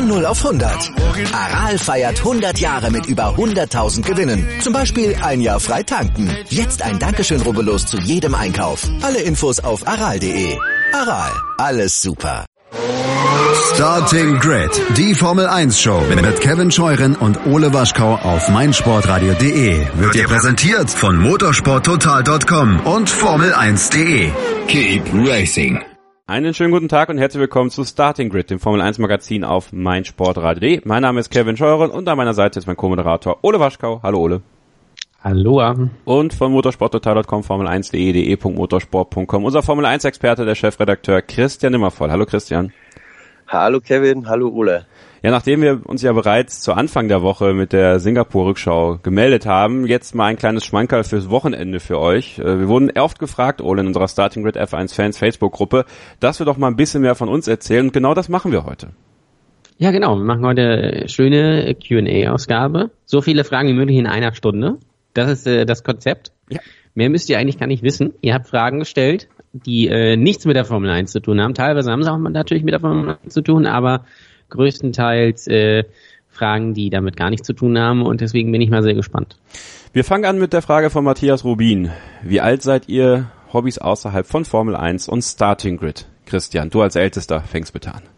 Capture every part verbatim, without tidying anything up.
Von null auf hundert. Aral feiert hundert Jahre mit über hunderttausend Gewinnen. Zum Beispiel ein Jahr frei tanken. Jetzt ein Dankeschön, rubbellos zu jedem Einkauf. Alle Infos auf aral punkt de. Aral, alles super. Starting Grid, die Formel eins Show mit Kevin Scheuren und Ole Waschkau auf meinsportradio punkt de wird dir präsentiert von motorsport total punkt com und formel eins punkt de. Keep racing. Einen schönen guten Tag und herzlich willkommen zu Starting Grid, dem Formel eins Magazin auf meinsportradio punkt de. Mein Name ist Kevin Scheuren und an meiner Seite ist mein Co-Moderator Ole Waschkau. Hallo Ole. Hallo. Und von motorsport total punkt com, formel eins punkt de, de punkt motorsport punkt com, unser Formel eins Experte, der Chefredakteur Christian Nimmervoll. Hallo Christian. Hallo Kevin, hallo Ole. Ja, nachdem wir uns ja bereits zu Anfang der Woche mit der Singapur-Rückschau gemeldet haben, jetzt mal ein kleines Schmankerl fürs Wochenende für euch. Wir wurden oft gefragt, Ole, in unserer Starting Grid F eins Fans Facebook-Gruppe, dass wir doch mal ein bisschen mehr von uns erzählen und genau das machen wir heute. Ja, genau. Wir machen heute eine schöne Q and A-Ausgabe. So viele Fragen wie möglich in einer Stunde. Das ist äh, das Konzept. Ja. Mehr müsst ihr eigentlich gar nicht wissen. Ihr habt Fragen gestellt, die äh, nichts mit der Formel eins zu tun haben. Teilweise haben sie auch natürlich mit der Formel eins zu tun, aber größtenteils äh, Fragen, die damit gar nichts zu tun haben, und deswegen bin ich mal sehr gespannt. Wir fangen an mit der Frage von Matthias Rubin. Wie alt seid ihr? Hobbys außerhalb von Formel eins und Starting Grid. Christian, du als Ältester fängst bitte an.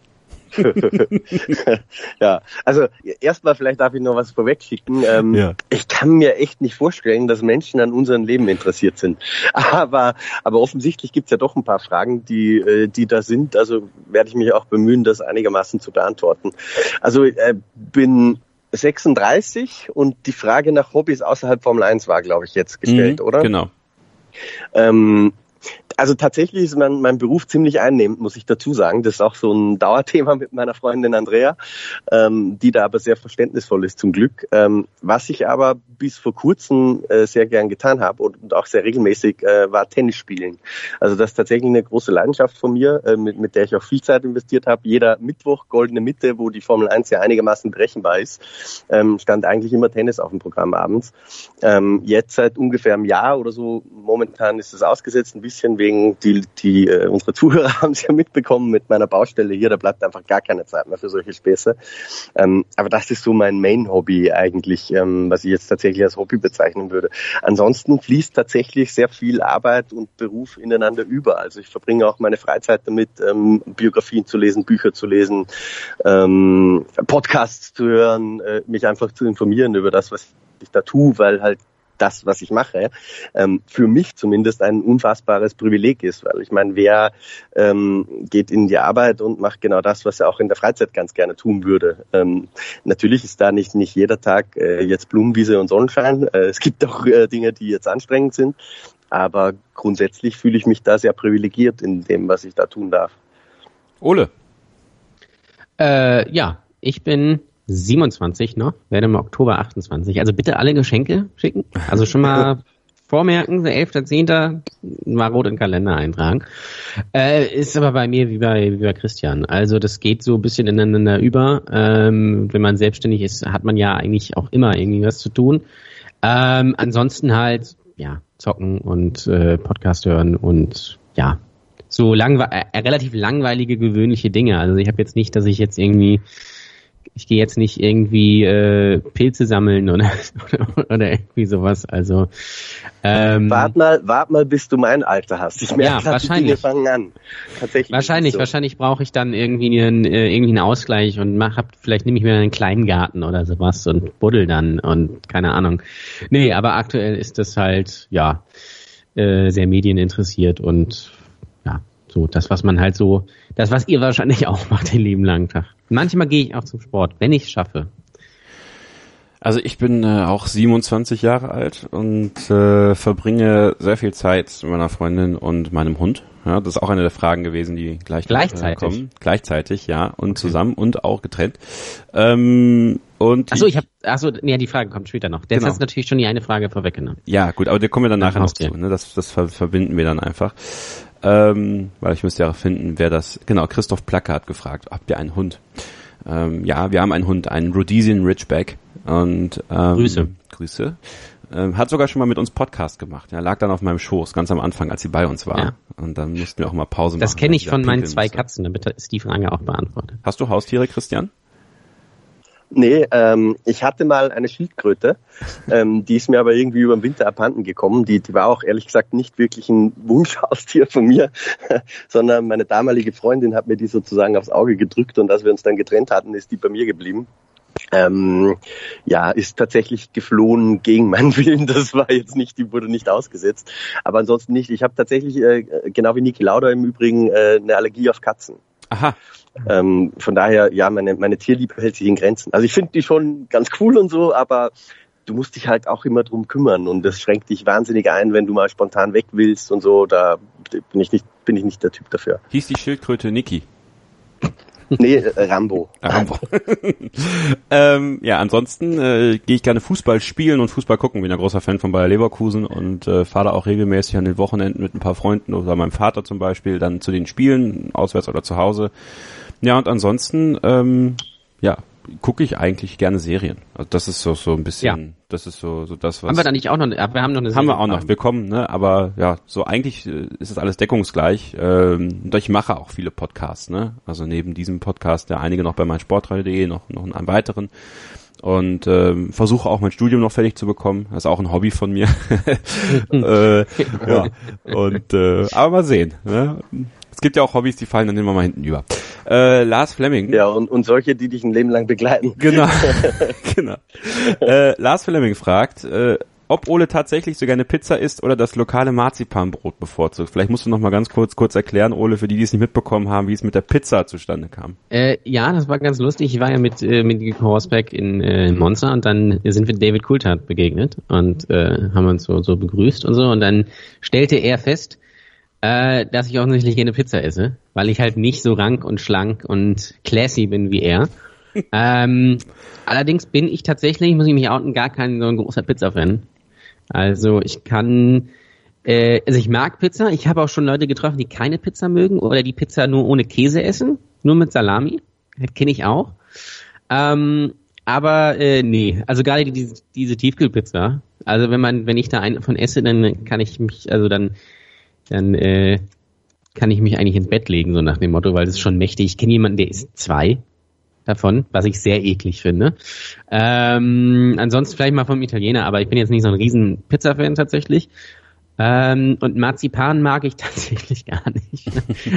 Ja, also erstmal vielleicht darf ich noch was vorwegschicken. Ähm, ja. Ich kann mir echt nicht vorstellen, dass Menschen an unserem Leben interessiert sind. Aber, aber offensichtlich gibt's ja doch ein paar Fragen, die, die da sind. Also werde ich mich auch bemühen, das einigermaßen zu beantworten. Also äh, bin sechsunddreißig und die Frage nach Hobbys außerhalb Formel eins war, glaube ich, jetzt gestellt, mhm, oder? Genau. Ähm, Also tatsächlich ist mein, mein Beruf ziemlich einnehmend, muss ich dazu sagen. Das ist auch so ein Dauerthema mit meiner Freundin Andrea, ähm, die da aber sehr verständnisvoll ist zum Glück. Ähm, was ich aber bis vor kurzem äh, sehr gern getan habe und, und auch sehr regelmäßig, äh, war Tennis spielen. Also das ist tatsächlich eine große Leidenschaft von mir, äh, mit, mit der ich auch viel Zeit investiert habe. Jeder Mittwoch, goldene Mitte, wo die Formel eins ja einigermaßen berechenbar ist, ähm, stand eigentlich immer Tennis auf dem Programm abends. Ähm, jetzt seit ungefähr einem Jahr oder so, momentan ist es ausgesetzt, ein bisschen wegen, die, die äh, unsere Zuhörer haben es ja mitbekommen mit meiner Baustelle hier, da bleibt einfach gar keine Zeit mehr für solche Späße. Ähm, aber das ist so mein Main-Hobby eigentlich, ähm, was ich jetzt tatsächlich als Hobby bezeichnen würde. Ansonsten fließt tatsächlich sehr viel Arbeit und Beruf ineinander über. Also ich verbringe auch meine Freizeit damit, ähm, Biografien zu lesen, Bücher zu lesen, ähm, Podcasts zu hören, äh, mich einfach zu informieren über das, was ich da tue, weil halt das, was ich mache, ähm, für mich zumindest ein unfassbares Privileg ist, weil ich meine, wer ähm, geht in die Arbeit und macht genau das, was er auch in der Freizeit ganz gerne tun würde. Ähm, natürlich ist da nicht nicht jeder Tag äh, jetzt Blumenwiese und Sonnenschein. Äh, es gibt auch äh, Dinge, die jetzt anstrengend sind, aber grundsätzlich fühle ich mich da sehr privilegiert in dem, was ich da tun darf. Ole? Äh, ja, ich bin siebenundzwanzig noch, werde im Oktober achtundzwanzig. Also bitte alle Geschenke schicken. Also schon mal vormerken, der elfter zehnter mal rot im Kalender eintragen. Äh, ist aber bei mir wie bei, wie bei Christian. Also das geht so ein bisschen ineinander über. Ähm, wenn man selbstständig ist, hat man ja eigentlich auch immer irgendwie was zu tun. Ähm, ansonsten halt, ja, zocken und äh, Podcast hören und ja, so langwe- äh, relativ langweilige, gewöhnliche Dinge. Also ich habe jetzt nicht, dass ich jetzt irgendwie Ich gehe jetzt nicht irgendwie äh, Pilze sammeln oder, oder oder irgendwie sowas. Also ähm, wart mal, wart mal, bis du mein Alter hast. Ich merke, ja, die Dinge fangen an. Tatsächlich. Wahrscheinlich, so. wahrscheinlich brauche ich dann irgendwie einen äh, irgendwie einen Ausgleich und mach, hab, vielleicht nehme ich mir einen kleinen Garten oder sowas und buddel dann und keine Ahnung. Nee, aber aktuell ist das halt ja äh, sehr medieninteressiert und ja, so das, was man halt so, das, was ihr wahrscheinlich auch macht den lieben langen Tag. Manchmal gehe ich auch zum Sport, wenn ich es schaffe. Also ich bin äh, auch siebenundzwanzig Jahre alt und äh, verbringe sehr viel Zeit mit meiner Freundin und meinem Hund. Ja, das ist auch eine der Fragen gewesen, die gleich gleichzeitig kommen. Gleichzeitig, ja, und okay. Zusammen und auch getrennt. Ähm, und Achso, ich habe, achso, nee, die Frage kommt später noch. Jetzt genau. Hast du natürlich schon die eine Frage vorweggenommen. Ja, gut, aber da kommen wir dann nachher noch zu. Ne? Das, das verbinden wir dann einfach. Ähm, weil ich müsste ja finden, wer das, genau, Christoph Placke hat gefragt, habt ihr einen Hund? Ähm, ja, wir haben einen Hund, einen Rhodesian Ridgeback und ähm, Grüße. Grüße. Ähm, hat sogar schon mal mit uns Podcast gemacht. Er lag dann auf meinem Schoß, ganz am Anfang, als sie bei uns war. Ja. Und dann mussten wir auch mal Pause das machen. Das kenne ich von meinen zwei musste. Katzen, damit ist die Frage auch beantwortet. Hast du Haustiere, Christian? Nee, ähm, ich hatte mal eine Schildkröte, ähm, die ist mir aber irgendwie über den Winter abhanden gekommen. Die, die war auch ehrlich gesagt nicht wirklich ein Wunschhaustier von mir, sondern meine damalige Freundin hat mir die sozusagen aufs Auge gedrückt und als wir uns dann getrennt hatten, ist die bei mir geblieben. Ähm, ja, ist tatsächlich geflohen gegen meinen Willen. Das war jetzt nicht, die wurde nicht ausgesetzt. Aber ansonsten nicht. Ich habe tatsächlich, äh, genau wie Niki Lauda im Übrigen, äh, eine Allergie auf Katzen. Aha. Ähm, von daher, ja, meine, meine Tierliebe hält sich in Grenzen. Also ich finde die schon ganz cool und so, aber du musst dich halt auch immer drum kümmern und das schränkt dich wahnsinnig ein, wenn du mal spontan weg willst und so. Da bin ich nicht, bin ich nicht der Typ dafür. Hieß die Schildkröte Niki? Nee, äh, Rambo. Rambo. ähm, ja, ansonsten äh, gehe ich gerne Fußball spielen und Fußball gucken. Bin ein großer Fan von Bayer Leverkusen und äh, fahre da auch regelmäßig an den Wochenenden mit ein paar Freunden oder meinem Vater zum Beispiel dann zu den Spielen, auswärts oder zu Hause. Ja, und ansonsten, ähm, ja, gucke ich eigentlich gerne Serien. Also das ist so so ein bisschen, ja. das ist so so das, was... Haben wir da nicht auch noch, wir haben noch eine Serie. Haben wir auch noch, wir kommen, ne, aber ja, so eigentlich ist es alles deckungsgleich. Ähm, und ich mache auch viele Podcasts, ne, also neben diesem Podcast, der einige noch bei meinsportradio punkt de, noch noch einen weiteren. Und ähm, versuche auch mein Studium noch fertig zu bekommen. Das ist auch ein Hobby von mir. äh, ja, und äh, aber mal sehen, ne? Es gibt ja auch Hobbys, die fallen dann immer mal hinten über. Äh, Lars Flemming. Ja, und, und solche, die dich ein Leben lang begleiten. Genau. genau. Äh, Lars Flemming fragt, äh, ob Ole tatsächlich so gerne Pizza isst oder das lokale Marzipanbrot bevorzugt. Vielleicht musst du noch mal ganz kurz kurz erklären, Ole, für die, die es nicht mitbekommen haben, wie es mit der Pizza zustande kam. Äh, ja, das war ganz lustig. Ich war ja mit äh, mit Nico Rosberg in äh, Monza und dann sind wir David Coulthard begegnet und äh, haben uns so so begrüßt und so und dann stellte er fest, äh, dass ich offensichtlich gerne Pizza esse, weil ich halt nicht so rank und schlank und classy bin wie er. ähm, allerdings bin ich tatsächlich, muss ich mich outen, gar kein so ein großer Pizza-Fan. Also ich kann, äh, also ich mag Pizza. Ich habe auch schon Leute getroffen, die keine Pizza mögen oder die Pizza nur ohne Käse essen, nur mit Salami. Das kenne ich auch. Ähm, aber äh, nee, also gerade diese, diese Tiefkühlpizza. Also wenn man, wenn ich da einen von esse, dann kann ich mich, also dann dann äh, kann ich mich eigentlich ins Bett legen, so nach dem Motto, weil das ist schon mächtig. Ich kenne jemanden, der isst zwei davon, was ich sehr eklig finde. Ähm, ansonsten vielleicht mal vom Italiener, aber ich bin jetzt nicht so ein riesen Pizza-Fan tatsächlich. Ähm, und Marzipan mag ich tatsächlich gar nicht.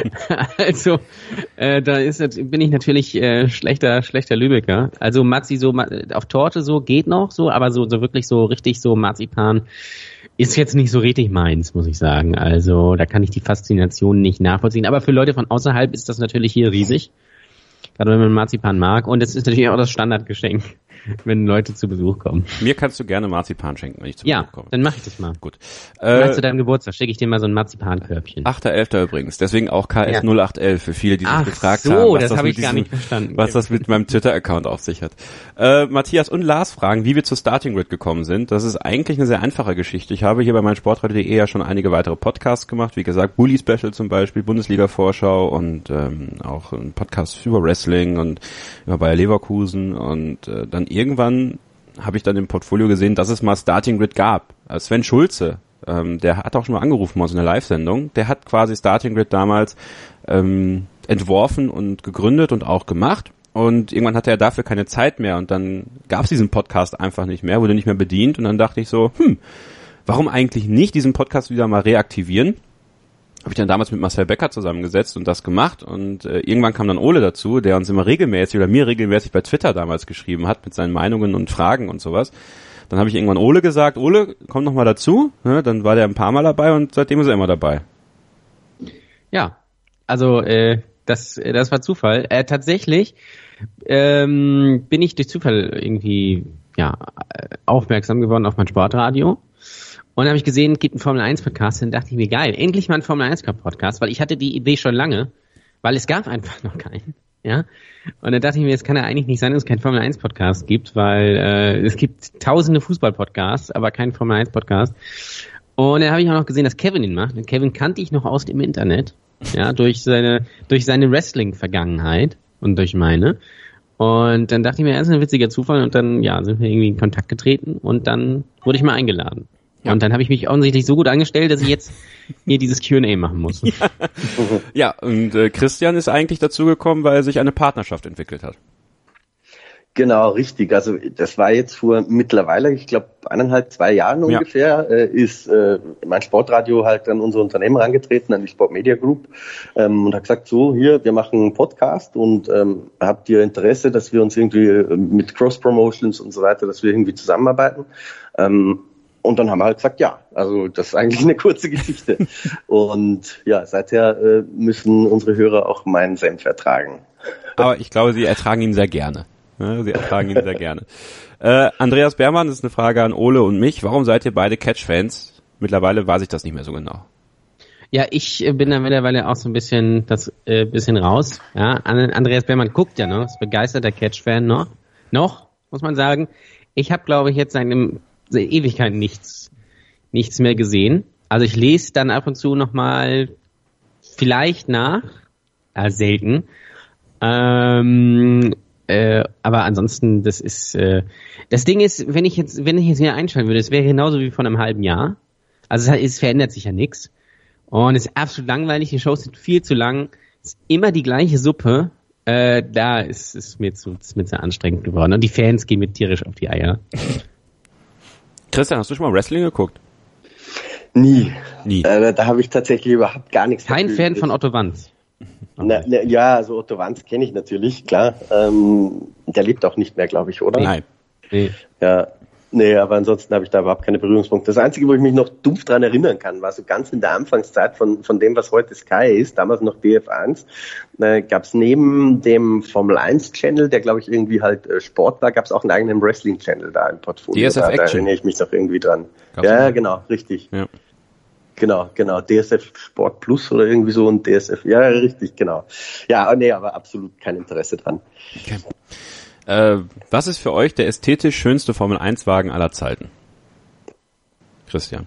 also äh, da ist bin ich natürlich äh, schlechter schlechter Lübecker. Also Marzi so auf Torte so geht noch so, aber so so wirklich so richtig so Marzipan ist jetzt nicht so richtig meins, muss ich sagen. Also da kann ich die Faszination nicht nachvollziehen. Aber für Leute von außerhalb ist das natürlich hier riesig. Gerade wenn man Marzipan mag. Und es ist natürlich auch das Standardgeschenk, wenn Leute zu Besuch kommen. Mir kannst du gerne Marzipan schenken, wenn ich zu ja, Besuch komme. Ja, dann mache ich das mal. Gut. Äh, zu deinem Geburtstag schicke ich dir mal so ein Marzipankörbchen. achter elfter übrigens. Deswegen auch K S null acht elf für viele, die sich Ach gefragt so, haben, was das, das, hab mit ich gar diesem, nicht verstanden. was das mit meinem Twitter-Account auf sich hat. Äh, Matthias und Lars fragen, wie wir zur Starting Grid gekommen sind. Das ist eigentlich eine sehr einfache Geschichte. Ich habe hier bei meinsportradio punkt de ja schon einige weitere Podcasts gemacht. Wie gesagt, Bully Special zum Beispiel, Bundesliga-Vorschau und ähm, auch ein Podcast über Wrestling und über Bayer Leverkusen. Und äh, dann irgendwann habe ich dann im Portfolio gesehen, dass es mal Starting Grid gab. Also Sven Schulze, ähm, der hat auch schon mal angerufen aus einer Live-Sendung. Der hat quasi Starting Grid damals ähm, entworfen und gegründet und auch gemacht. Und irgendwann hatte er dafür keine Zeit mehr und dann gab es diesen Podcast einfach nicht mehr, wurde nicht mehr bedient und dann dachte ich so, hm, warum eigentlich nicht diesen Podcast wieder mal reaktivieren? Habe ich dann damals mit Marcel Becker zusammengesetzt und das gemacht und äh, irgendwann kam dann Ole dazu, der uns immer regelmäßig oder mir regelmäßig bei Twitter damals geschrieben hat mit seinen Meinungen und Fragen und sowas. Dann habe ich irgendwann Ole gesagt, Ole, komm noch mal dazu. Ja, dann war der ein paar Mal dabei und seitdem ist er immer dabei. Ja, also äh, das das war Zufall. Äh, tatsächlich ähm, bin ich durch Zufall irgendwie ja aufmerksam geworden auf mein Sportradio. Und dann habe ich gesehen, es gibt einen Formel eins Podcast, dann dachte ich mir, geil, endlich mal ein Formel eins Podcast, weil ich hatte die Idee schon lange, weil es gab einfach noch keinen. Ja. Und dann dachte ich mir, es kann ja eigentlich nicht sein, dass es keinen Formel eins Podcast gibt, weil äh, es gibt tausende Fußball-Podcasts, aber keinen Formel eins Podcast. Und dann habe ich auch noch gesehen, dass Kevin ihn macht. Und Kevin kannte ich noch aus dem Internet, ja, durch seine durch seine Wrestling-Vergangenheit und durch meine. Und dann dachte ich mir, das ist ein witziger Zufall und dann ja sind wir irgendwie in Kontakt getreten und dann wurde ich mal eingeladen. Ja. Und dann habe ich mich offensichtlich so gut angestellt, dass ich jetzt hier dieses Q und A machen muss. Ja, ja und äh, Christian ist eigentlich dazu gekommen, weil sich eine Partnerschaft entwickelt hat. Genau, richtig. Also das war jetzt vor mittlerweile, ich glaube, eineinhalb, zwei Jahren ungefähr, ja. äh, ist äh, mein Sportradio halt an unser Unternehmen herangetreten, an die Sport Media Group, ähm, und hat gesagt, so, hier, wir machen einen Podcast und ähm, habt ihr Interesse, dass wir uns irgendwie äh, mit Cross-Promotions und so weiter, dass wir irgendwie zusammenarbeiten? Ähm, und dann haben wir halt gesagt, ja, also das ist eigentlich eine kurze Geschichte. Und ja, seither äh, müssen unsere Hörer auch meinen Senf ertragen. Aber ich glaube, sie ertragen ihn sehr gerne. Ja, sie ertragen ihn sehr gerne. Äh, Andreas Beermann, das ist eine Frage an Ole und mich. Warum seid ihr beide Catch-Fans? Mittlerweile weiß ich das nicht mehr so genau. Ja, ich äh, bin da mittlerweile auch so ein bisschen das äh, bisschen raus. Ja, Andreas Beermann guckt ja noch, ist begeisterter Catch-Fan noch. Noch, muss man sagen. Ich habe, glaube ich, jetzt seit einem seit Ewigkeit nichts nichts mehr gesehen. Also ich lese dann ab und zu nochmal vielleicht nach, äh, selten. Ähm, Äh, aber ansonsten, das ist, äh, das Ding ist, wenn ich jetzt, wenn ich jetzt hier einschalten würde, es wäre genauso wie vor einem halben Jahr. Also es, es verändert sich ja nichts. Und es ist absolut langweilig, die Shows sind viel zu lang, es ist immer die gleiche Suppe, äh, da ist es mir zu, ist mir zu anstrengend geworden. Und die Fans gehen mir tierisch auf die Eier. Christian, hast du schon mal Wrestling geguckt? Nie. Nie. Äh, da habe ich tatsächlich überhaupt gar nichts. Kein Fan von Otto Wanz. Na, na, ja, also Otto Wanz kenne ich natürlich, klar. Ähm, der lebt auch nicht mehr, glaube ich, oder? Nein. Nee. Ja, nee, aber ansonsten habe ich da überhaupt keine Berührungspunkte. Das Einzige, wo ich mich noch dumpf dran erinnern kann, war so ganz in der Anfangszeit von von dem, was heute Sky ist, damals noch D F eins, äh, gab es neben dem Formel eins Channel, der glaube ich irgendwie halt äh, Sport war, gab es auch einen eigenen Wrestling Channel da im Portfolio. D S F da, Action. Da erinnere ich mich doch irgendwie dran. Gab's ja, nicht. genau, richtig. Ja. Genau, genau, D S F Sport Plus oder irgendwie so und D S F, ja, richtig, genau. Ja, nee, aber absolut kein Interesse dran. Okay. Äh, was ist für euch der ästhetisch schönste Formel eins Wagen aller Zeiten? Christian.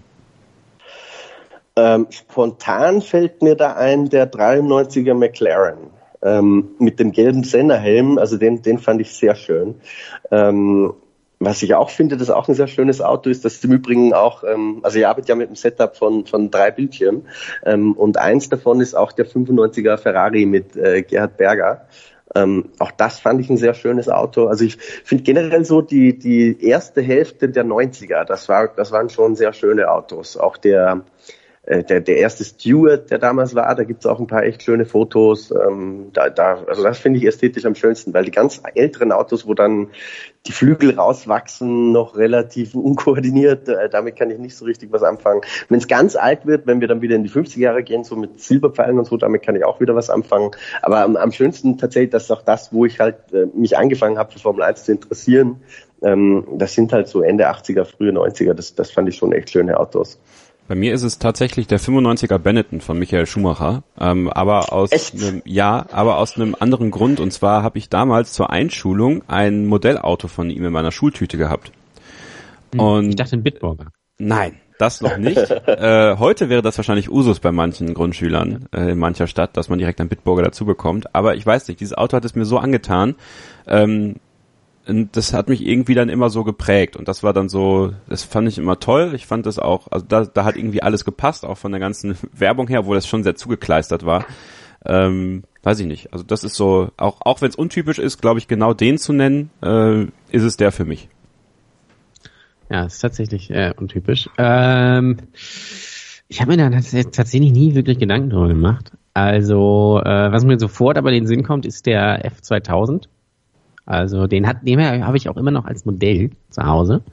Ähm, spontan fällt mir da ein der dreiundneunziger McLaren ähm, mit dem gelben Senna-Helm, also den, den fand ich sehr schön. Ähm, Was ich auch finde, das auch ein sehr schönes Auto ist, das ist im Übrigen auch, ähm, also ich arbeite ja mit einem Setup von von drei Bildschirmen ähm, und eins davon ist auch der fünfundneunziger Ferrari mit äh, Gerhard Berger. Ähm, auch das fand ich ein sehr schönes Auto. Also ich finde generell so die die erste Hälfte der neunziger, das war das waren schon sehr schöne Autos. Auch der Der, der erste Stewart, der damals war, da gibt's auch ein paar echt schöne Fotos. Ähm, da, da, also das finde ich ästhetisch am schönsten, weil die ganz älteren Autos, wo dann die Flügel rauswachsen, noch relativ unkoordiniert, äh, damit kann ich nicht so richtig was anfangen. Wenn es ganz alt wird, wenn wir dann wieder in die fünfziger Jahre gehen, so mit Silberpfeilen und so, damit kann ich auch wieder was anfangen. Aber am, am schönsten tatsächlich, das ist auch das, wo ich halt äh, mich angefangen habe, für Formel eins zu interessieren. Ähm, das sind halt so Ende achtziger, frühe neunziger, das, das fand ich schon echt schöne Autos. Bei mir ist es tatsächlich der fünfundneunziger Benetton von Michael Schumacher, ähm, aber aus Echt? einem, ja, aber aus einem anderen Grund. Und zwar habe ich damals zur Einschulung ein Modellauto von ihm in meiner Schultüte gehabt. Und Ich dachte ein Bitburger. nein, das noch nicht. äh, heute wäre das wahrscheinlich Usus bei manchen Grundschülern äh, in mancher Stadt, dass man direkt einen Bitburger dazu bekommt. Aber ich weiß nicht, dieses Auto hat es mir so angetan. Ähm, Und das hat mich irgendwie dann immer so geprägt und das war dann so, das fand ich immer toll. Ich fand das auch, also da, da hat irgendwie alles gepasst, auch von der ganzen Werbung her, obwohl das schon sehr zugekleistert war. Ähm, weiß ich nicht. Also das ist so, auch auch wenn es untypisch ist, glaube ich, genau den zu nennen, äh, ist es der für mich. Ja, ist tatsächlich äh, untypisch. Ähm, ich habe mir da tatsächlich nie wirklich Gedanken drüber gemacht. Also, äh, was mir sofort aber in den Sinn kommt, ist der F zweitausend. Also den hat, den habe ich auch immer noch als Modell zu Hause.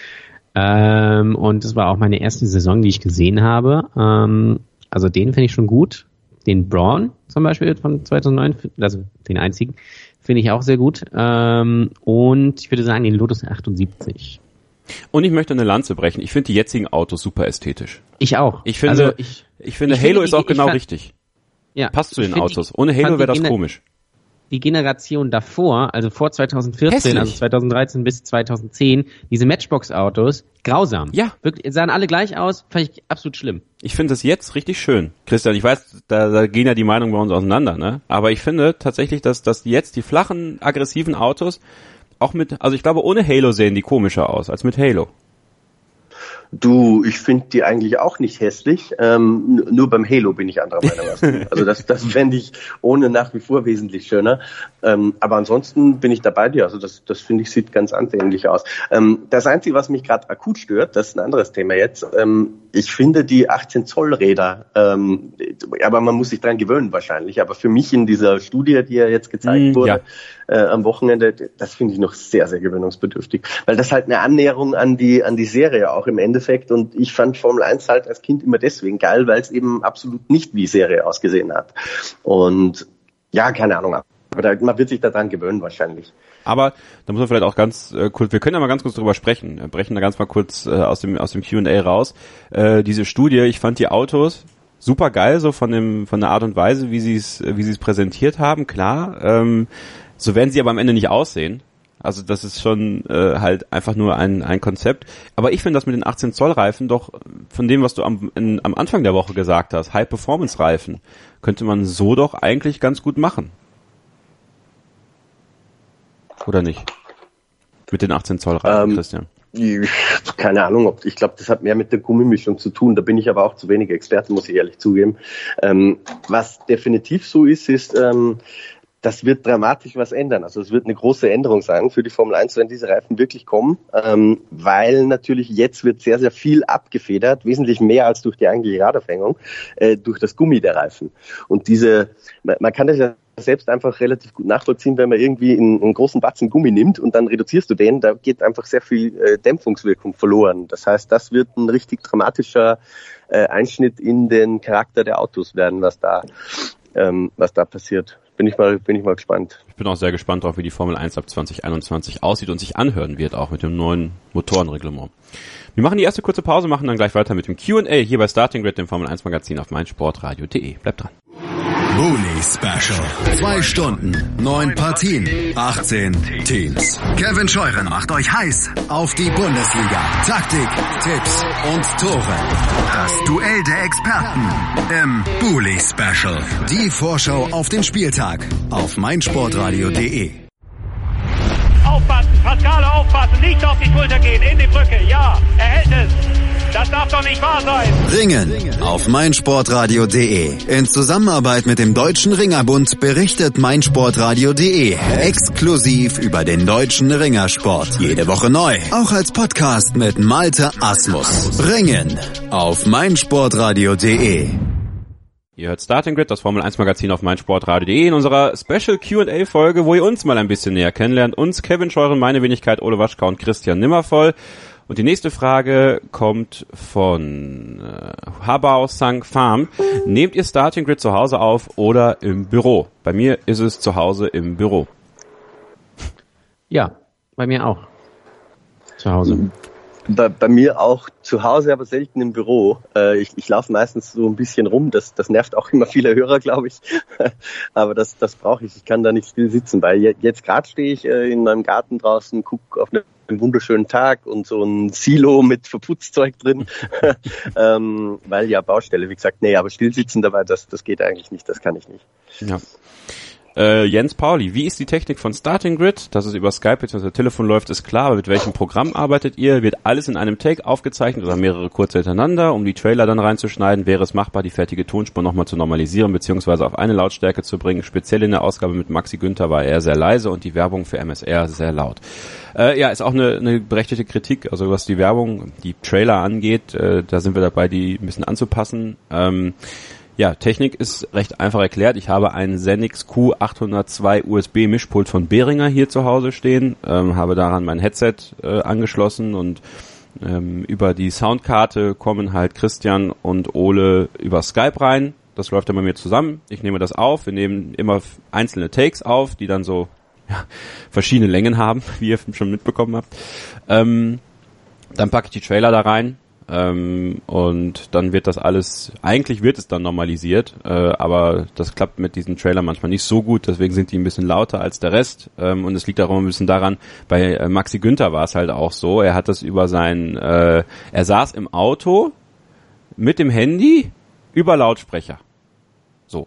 Ähm, und das war auch meine erste Saison, die ich gesehen habe. Ähm, also den finde ich schon gut. Den Braun zum Beispiel von zweitausendneun, also den einzigen, finde ich auch sehr gut. Ähm, und ich würde sagen den Lotus achtundsiebzig. Und ich möchte eine Lanze brechen. Ich finde die jetzigen Autos super ästhetisch. Ich auch. Ich finde, also ich, ich finde ich Halo finde, ist auch ich, genau ich fand, richtig. Ja, Passt zu den find, Autos. Ohne Halo wäre das Gener- komisch. Die Generation davor, also vor zweitausendvierzehn, Hässlich. also zweitausenddreizehn bis zweitausendzehn, diese Matchbox-Autos, grausam. Ja. Wirklich, sahen alle gleich aus, fand ich absolut schlimm. Ich finde es jetzt richtig schön. Christian, ich weiß, da, da gehen ja die Meinungen bei uns auseinander, ne? Aber ich finde tatsächlich, dass, dass jetzt die flachen, aggressiven Autos auch mit, also ich glaube, ohne Halo sehen die komischer aus als mit Halo. Du, ich finde die eigentlich auch nicht hässlich. Ähm, nur beim Halo bin ich anderer Meinung als du. Also das, das fände ich ohne nach wie vor wesentlich schöner. Ähm, aber ansonsten bin ich da bei dir. Also das, das finde ich sieht ganz ansehnlich aus. Ähm, das Einzige, was mich gerade akut stört, das ist ein anderes Thema jetzt. Ähm, ich finde die achtzehn Zoll Räder, ähm, aber man muss sich dran gewöhnen wahrscheinlich. Aber für mich in dieser Studie, die ja jetzt gezeigt mm, wurde ja. äh, am Wochenende, das finde ich noch sehr, sehr gewöhnungsbedürftig, weil das halt eine Annäherung an die an die Serie auch im Endeffekt. Und ich fand Formel eins halt als Kind immer deswegen geil, weil es eben absolut nicht wie Serie ausgesehen hat. Und ja, keine Ahnung. Aber da, man wird sich daran gewöhnen wahrscheinlich. Aber da muss man vielleicht auch ganz äh, kurz, wir können ja mal ganz kurz drüber sprechen. Wir brechen da ganz mal kurz äh, aus dem aus dem Q und A raus. Äh, diese Studie, ich fand die Autos super geil, so von dem von der Art und Weise, wie sie es wie sie es präsentiert haben, klar. Ähm, so werden sie aber am Ende nicht aussehen. Also das ist schon äh, halt einfach nur ein ein Konzept. Aber ich finde das mit den achtzehn Zoll Reifen doch von dem, was du am in, am Anfang der Woche gesagt hast, High-Performance-Reifen, könnte man so doch eigentlich ganz gut machen. Oder nicht? Mit den achtzehn Zoll Reifen, ähm, Christian? Keine Ahnung, ob ich glaube, das hat mehr mit der Gummimischung zu tun. Da bin ich aber auch zu wenig Experte, muss ich ehrlich zugeben. Ähm, was definitiv so ist, ist, ähm, das wird dramatisch was ändern. Also es wird eine große Änderung sein für die Formel eins, wenn diese Reifen wirklich kommen, ähm, weil natürlich jetzt wird sehr, sehr viel abgefedert, wesentlich mehr als durch die eigentliche Radaufhängung, äh, durch das Gummi der Reifen. Und diese, man, man kann das ja selbst einfach relativ gut nachvollziehen, wenn man irgendwie einen, einen großen Batzen Gummi nimmt und dann reduzierst du den, da geht einfach sehr viel äh, Dämpfungswirkung verloren. Das heißt, das wird ein richtig dramatischer äh, Einschnitt in den Charakter der Autos werden, was da, ähm, was da passiert. Bin ich mal, bin ich mal gespannt. Ich bin auch sehr gespannt darauf, wie die Formel eins ab zwanzig einundzwanzig aussieht und sich anhören wird, auch mit dem neuen Motorenreglement. Wir machen die erste kurze Pause, machen dann gleich weiter mit dem Q und A hier bei Starting Grid, dem Formel eins Magazin auf meinsportradio punkt de. Bleibt dran. Bully Special. Zwei Stunden, neun Partien, achtzehn Teams. Kevin Scheuren macht euch heiß auf die Bundesliga. Taktik, Tipps und Tore. Das Duell der Experten im Bully Special. Die Vorschau auf den Spieltag auf meinsportradio punkt de. Aufpassen, Pascale aufpassen, nicht auf die Schulter gehen, in die Brücke, ja, er hält es. Das darf doch nicht wahr sein. Ringen auf meinsportradio punkt de. In Zusammenarbeit mit dem Deutschen Ringerbund berichtet meinsportradio punkt de exklusiv über den deutschen Ringersport. Jede Woche neu. Auch als Podcast mit Malte Asmus. Ringen auf meinsportradio punkt de. Ihr hört Starting Grid, das Formel eins Magazin auf meinsportradio punkt de in unserer Special Q und A Folge, wo ihr uns mal ein bisschen näher kennenlernt. Uns, Kevin Scheuren, meine Wenigkeit, Ole Waschkau und Christian Nimmervoll. Und die nächste Frage kommt von äh, Habao Sang Farm. Nehmt ihr Starting Grid zu Hause auf oder im Büro? Bei mir ist es zu Hause im Büro. Ja, bei mir auch. Zu Hause. Bei, bei mir auch zu Hause, aber selten im Büro. Äh, ich ich laufe meistens so ein bisschen rum. Das, das nervt auch immer viele Hörer, glaube ich. Aber das, das brauche ich. Ich kann da nicht still sitzen, weil jetzt gerade stehe ich äh, in meinem Garten draußen, gucke auf eine einen wunderschönen Tag und so ein Silo mit Verputzzeug drin, ähm, weil ja Baustelle, wie gesagt, nee, aber stillsitzen dabei, das, das geht eigentlich nicht, das kann ich nicht. Ja. Äh, Jens Pauli, wie ist die Technik von Starting Grid? Dass es über Skype bzw. Telefon läuft, ist klar, aber mit welchem Programm arbeitet ihr? Wird alles in einem Take aufgezeichnet oder mehrere kurze hintereinander, um die Trailer dann reinzuschneiden? Wäre es machbar, die fertige Tonspur nochmal zu normalisieren bzw. auf eine Lautstärke zu bringen? Speziell in der Ausgabe mit Maxi Günther war er sehr leise und die Werbung für M S R sehr laut. Äh, ja, ist auch eine, eine berechtigte Kritik, also was die Werbung, die Trailer angeht, äh, da sind wir dabei, die ein bisschen anzupassen. Ähm, Ja, Technik ist recht einfach erklärt. Ich habe einen Xenix Q achthundertzwei U S B Mischpult von Behringer hier zu Hause stehen, ähm, habe daran mein Headset äh, angeschlossen und ähm, über die Soundkarte kommen halt Christian und Ole über Skype rein. Das läuft dann bei mir zusammen. Ich nehme das auf. Wir nehmen immer einzelne Takes auf, die dann so ja, verschiedene Längen haben, wie ihr schon mitbekommen habt. Ähm, dann packe ich die Trailer da rein. Ähm, und dann wird das alles, eigentlich wird es dann normalisiert, äh, aber das klappt mit diesen Trailern manchmal nicht so gut, deswegen sind die ein bisschen lauter als der Rest, ähm, und es liegt auch immer ein bisschen daran, bei äh, Maxi Günther war es halt auch so, er hat das über sein, äh, er saß im Auto mit dem Handy über Lautsprecher. So.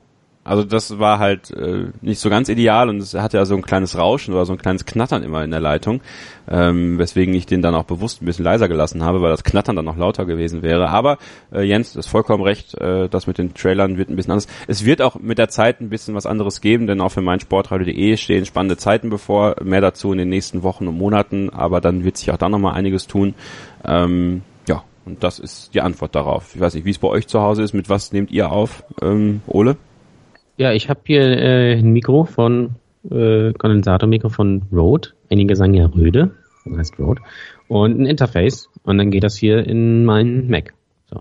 Also das war halt äh, nicht so ganz ideal und es hatte ja so ein kleines Rauschen oder so ein kleines Knattern immer in der Leitung, ähm, weswegen ich den dann auch bewusst ein bisschen leiser gelassen habe, weil das Knattern dann noch lauter gewesen wäre. Aber äh, Jens, du hast vollkommen recht, äh, das mit den Trailern wird ein bisschen anders. Es wird auch mit der Zeit ein bisschen was anderes geben, denn auch für meinsportradio punkt de stehen spannende Zeiten bevor, mehr dazu in den nächsten Wochen und Monaten, aber dann wird sich auch da nochmal einiges tun. Ähm, ja, und das ist die Antwort darauf. Ich weiß nicht, wie es bei euch zu Hause ist, mit was nehmt ihr auf, ähm, Ole? Ja, ich habe hier äh, ein Mikro von, äh, Kondensatormikro von Rode. Einige sagen ja Röde, das heißt Rode. Und ein Interface. Und dann geht das hier in meinen Mac. So.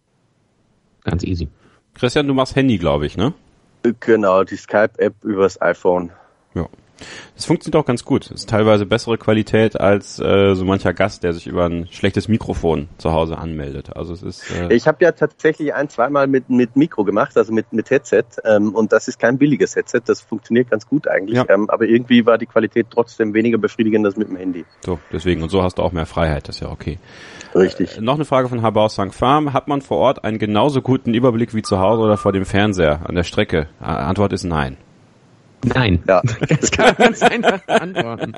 Ganz easy. Christian, du machst Handy, glaube ich, ne? Genau, die Skype-App übers iPhone. Ja. Das funktioniert auch ganz gut. Das ist teilweise bessere Qualität als äh, so mancher Gast, der sich über ein schlechtes Mikrofon zu Hause anmeldet. Also es ist. Äh ich habe ja tatsächlich ein, zweimal mit mit Mikro gemacht, also mit mit Headset. Ähm, und das ist kein billiges Headset. Das funktioniert ganz gut eigentlich. Ja. Ähm, aber irgendwie war die Qualität trotzdem weniger befriedigend als mit dem Handy. So, deswegen. Und so hast du auch mehr Freiheit. Das ist ja okay. Richtig. Äh, noch eine Frage von Habau Sankt Farm. Hat man vor Ort einen genauso guten Überblick wie zu Hause oder vor dem Fernseher an der Strecke? Äh, Antwort ist nein. Nein. Ja. Das kann man ganz einfach beantworten.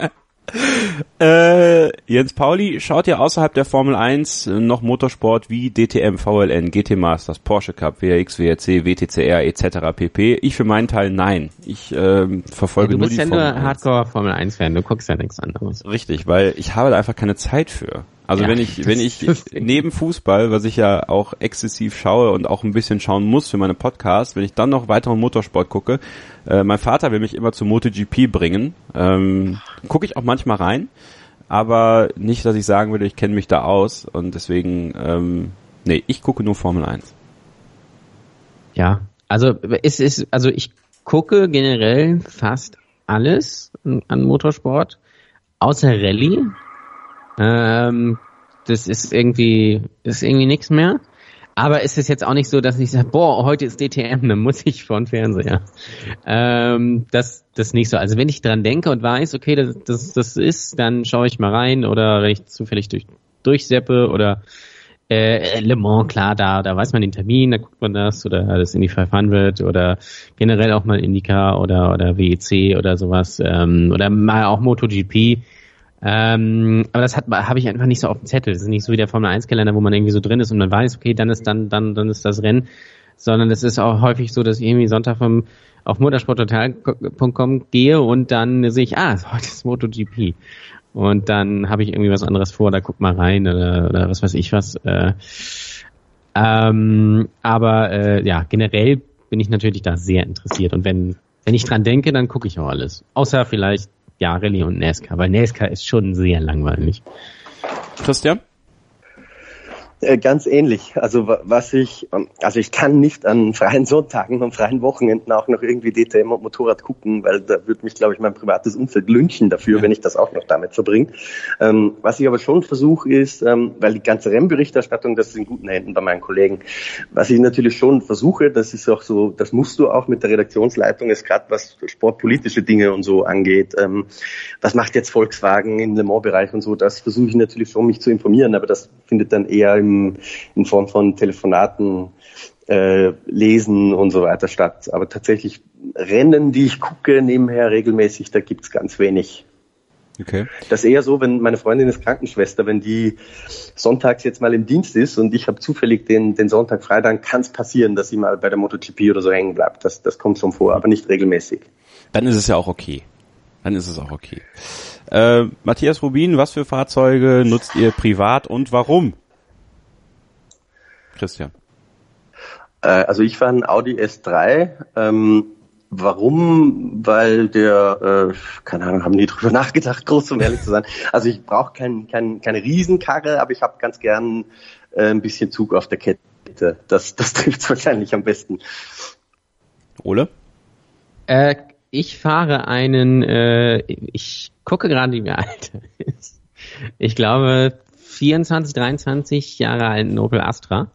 Äh, Jens Pauli, schaut ihr außerhalb der Formel eins noch Motorsport wie D T M, V L N, G T Masters, Porsche Cup, W R X, W R C, W T C R et cetera pp? Ich für meinen Teil nein. Ich ähm, verfolge ja, nur die Formel eins. Du bist Formel ja nur eins. Hardcore Formel eins Fan, du guckst ja nichts anderes. Richtig, weil ich habe da einfach keine Zeit für. Also Ja, wenn ich, das- wenn ich das- neben Fußball, was ich ja auch exzessiv schaue und auch ein bisschen schauen muss für meine Podcasts, wenn ich dann noch weiteren Motorsport gucke, äh, mein Vater will mich immer zu MotoGP bringen, ähm, gucke ich auch manchmal rein, aber nicht, dass ich sagen würde, ich kenne mich da aus und deswegen, ähm, nee, ich gucke nur Formel eins. Ja, also es ist, also ich gucke generell fast alles an Motorsport, außer Rallye. Ähm, das ist irgendwie, ist irgendwie nichts mehr. Aber es ist jetzt auch nicht so, dass ich sage, boah, heute ist D T M, dann muss ich vor den Fernseher. Ähm, das, das nicht so. Also wenn ich dran denke und weiß, okay, das, das, das ist, dann schaue ich mal rein oder wenn ich zufällig durch, durchseppe oder äh, Le Mans, klar, da, da weiß man den Termin, da guckt man das oder das Indy fünfhundert oder generell auch mal IndyCar oder, oder W E C oder sowas, ähm, oder mal auch MotoGP. Ähm, aber das hat habe ich einfach nicht so auf dem Zettel. Das ist nicht so wie der Formel eins Kalender, wo man irgendwie so drin ist und man weiß, okay, dann ist dann dann dann ist das Rennen, sondern es ist auch häufig so, dass ich irgendwie Sonntag vom auf motorsporttotal punkt com gehe und dann sehe ich, ah, heute ist MotoGP. Und dann habe ich irgendwie was anderes vor, da guck mal rein oder, oder was weiß ich was. Äh, ähm, aber äh, ja, generell bin ich natürlich da sehr interessiert und wenn wenn ich dran denke, dann gucke ich auch alles. Außer vielleicht ja, Rallye und NASCAR, weil NASCAR ist schon sehr langweilig. Christian? Äh, ganz ähnlich. Also wa- was ich, ähm, also ich kann nicht an freien Sonntagen und freien Wochenenden auch noch irgendwie D T M und Motorrad gucken, weil da würde mich, glaube ich, mein privates Umfeld lynchen dafür, ja, wenn ich das auch noch damit verbringe. Ähm, was ich aber schon versuche ist, ähm, weil die ganze Rennberichterstattung, das ist in guten Händen bei meinen Kollegen. Was ich natürlich schon versuche, das ist auch so, das musst du auch mit der Redaktionsleitung, ist gerade was sportpolitische Dinge und so angeht. Ähm, was macht jetzt Volkswagen im Le Mans-Bereich und so? Das versuche ich natürlich schon, mich zu informieren, aber das findet dann eher im in Form von Telefonaten, äh, Lesen und so weiter statt. Aber tatsächlich Rennen, die ich gucke nebenher regelmäßig, da gibt's ganz wenig. Okay. Das ist eher so, wenn meine Freundin ist Krankenschwester, wenn die sonntags jetzt mal im Dienst ist und ich habe zufällig den, den Sonntag frei, dann kann es passieren, dass sie mal bei der MotoGP oder so hängen bleibt. Das, das kommt schon vor, aber nicht regelmäßig. Dann ist es ja auch okay. Dann ist es auch okay. Äh, Matthias Rubin, was für Fahrzeuge nutzt ihr privat und warum? Christian. Äh, also ich fahre einen Audi S drei. Ähm, warum? Weil der, äh, keine Ahnung, haben nie drüber nachgedacht, groß um ehrlich zu sein. Also ich brauche kein, kein, keine Riesenkarre, aber ich habe ganz gern äh, ein bisschen Zug auf der Kette. Das, das trifft's wahrscheinlich am besten. Ole? Äh, ich fahre einen, äh, ich gucke gerade, wie mir alt er ist. Ich glaube, vierundzwanzig, dreiundzwanzig Jahre alten Opel Astra.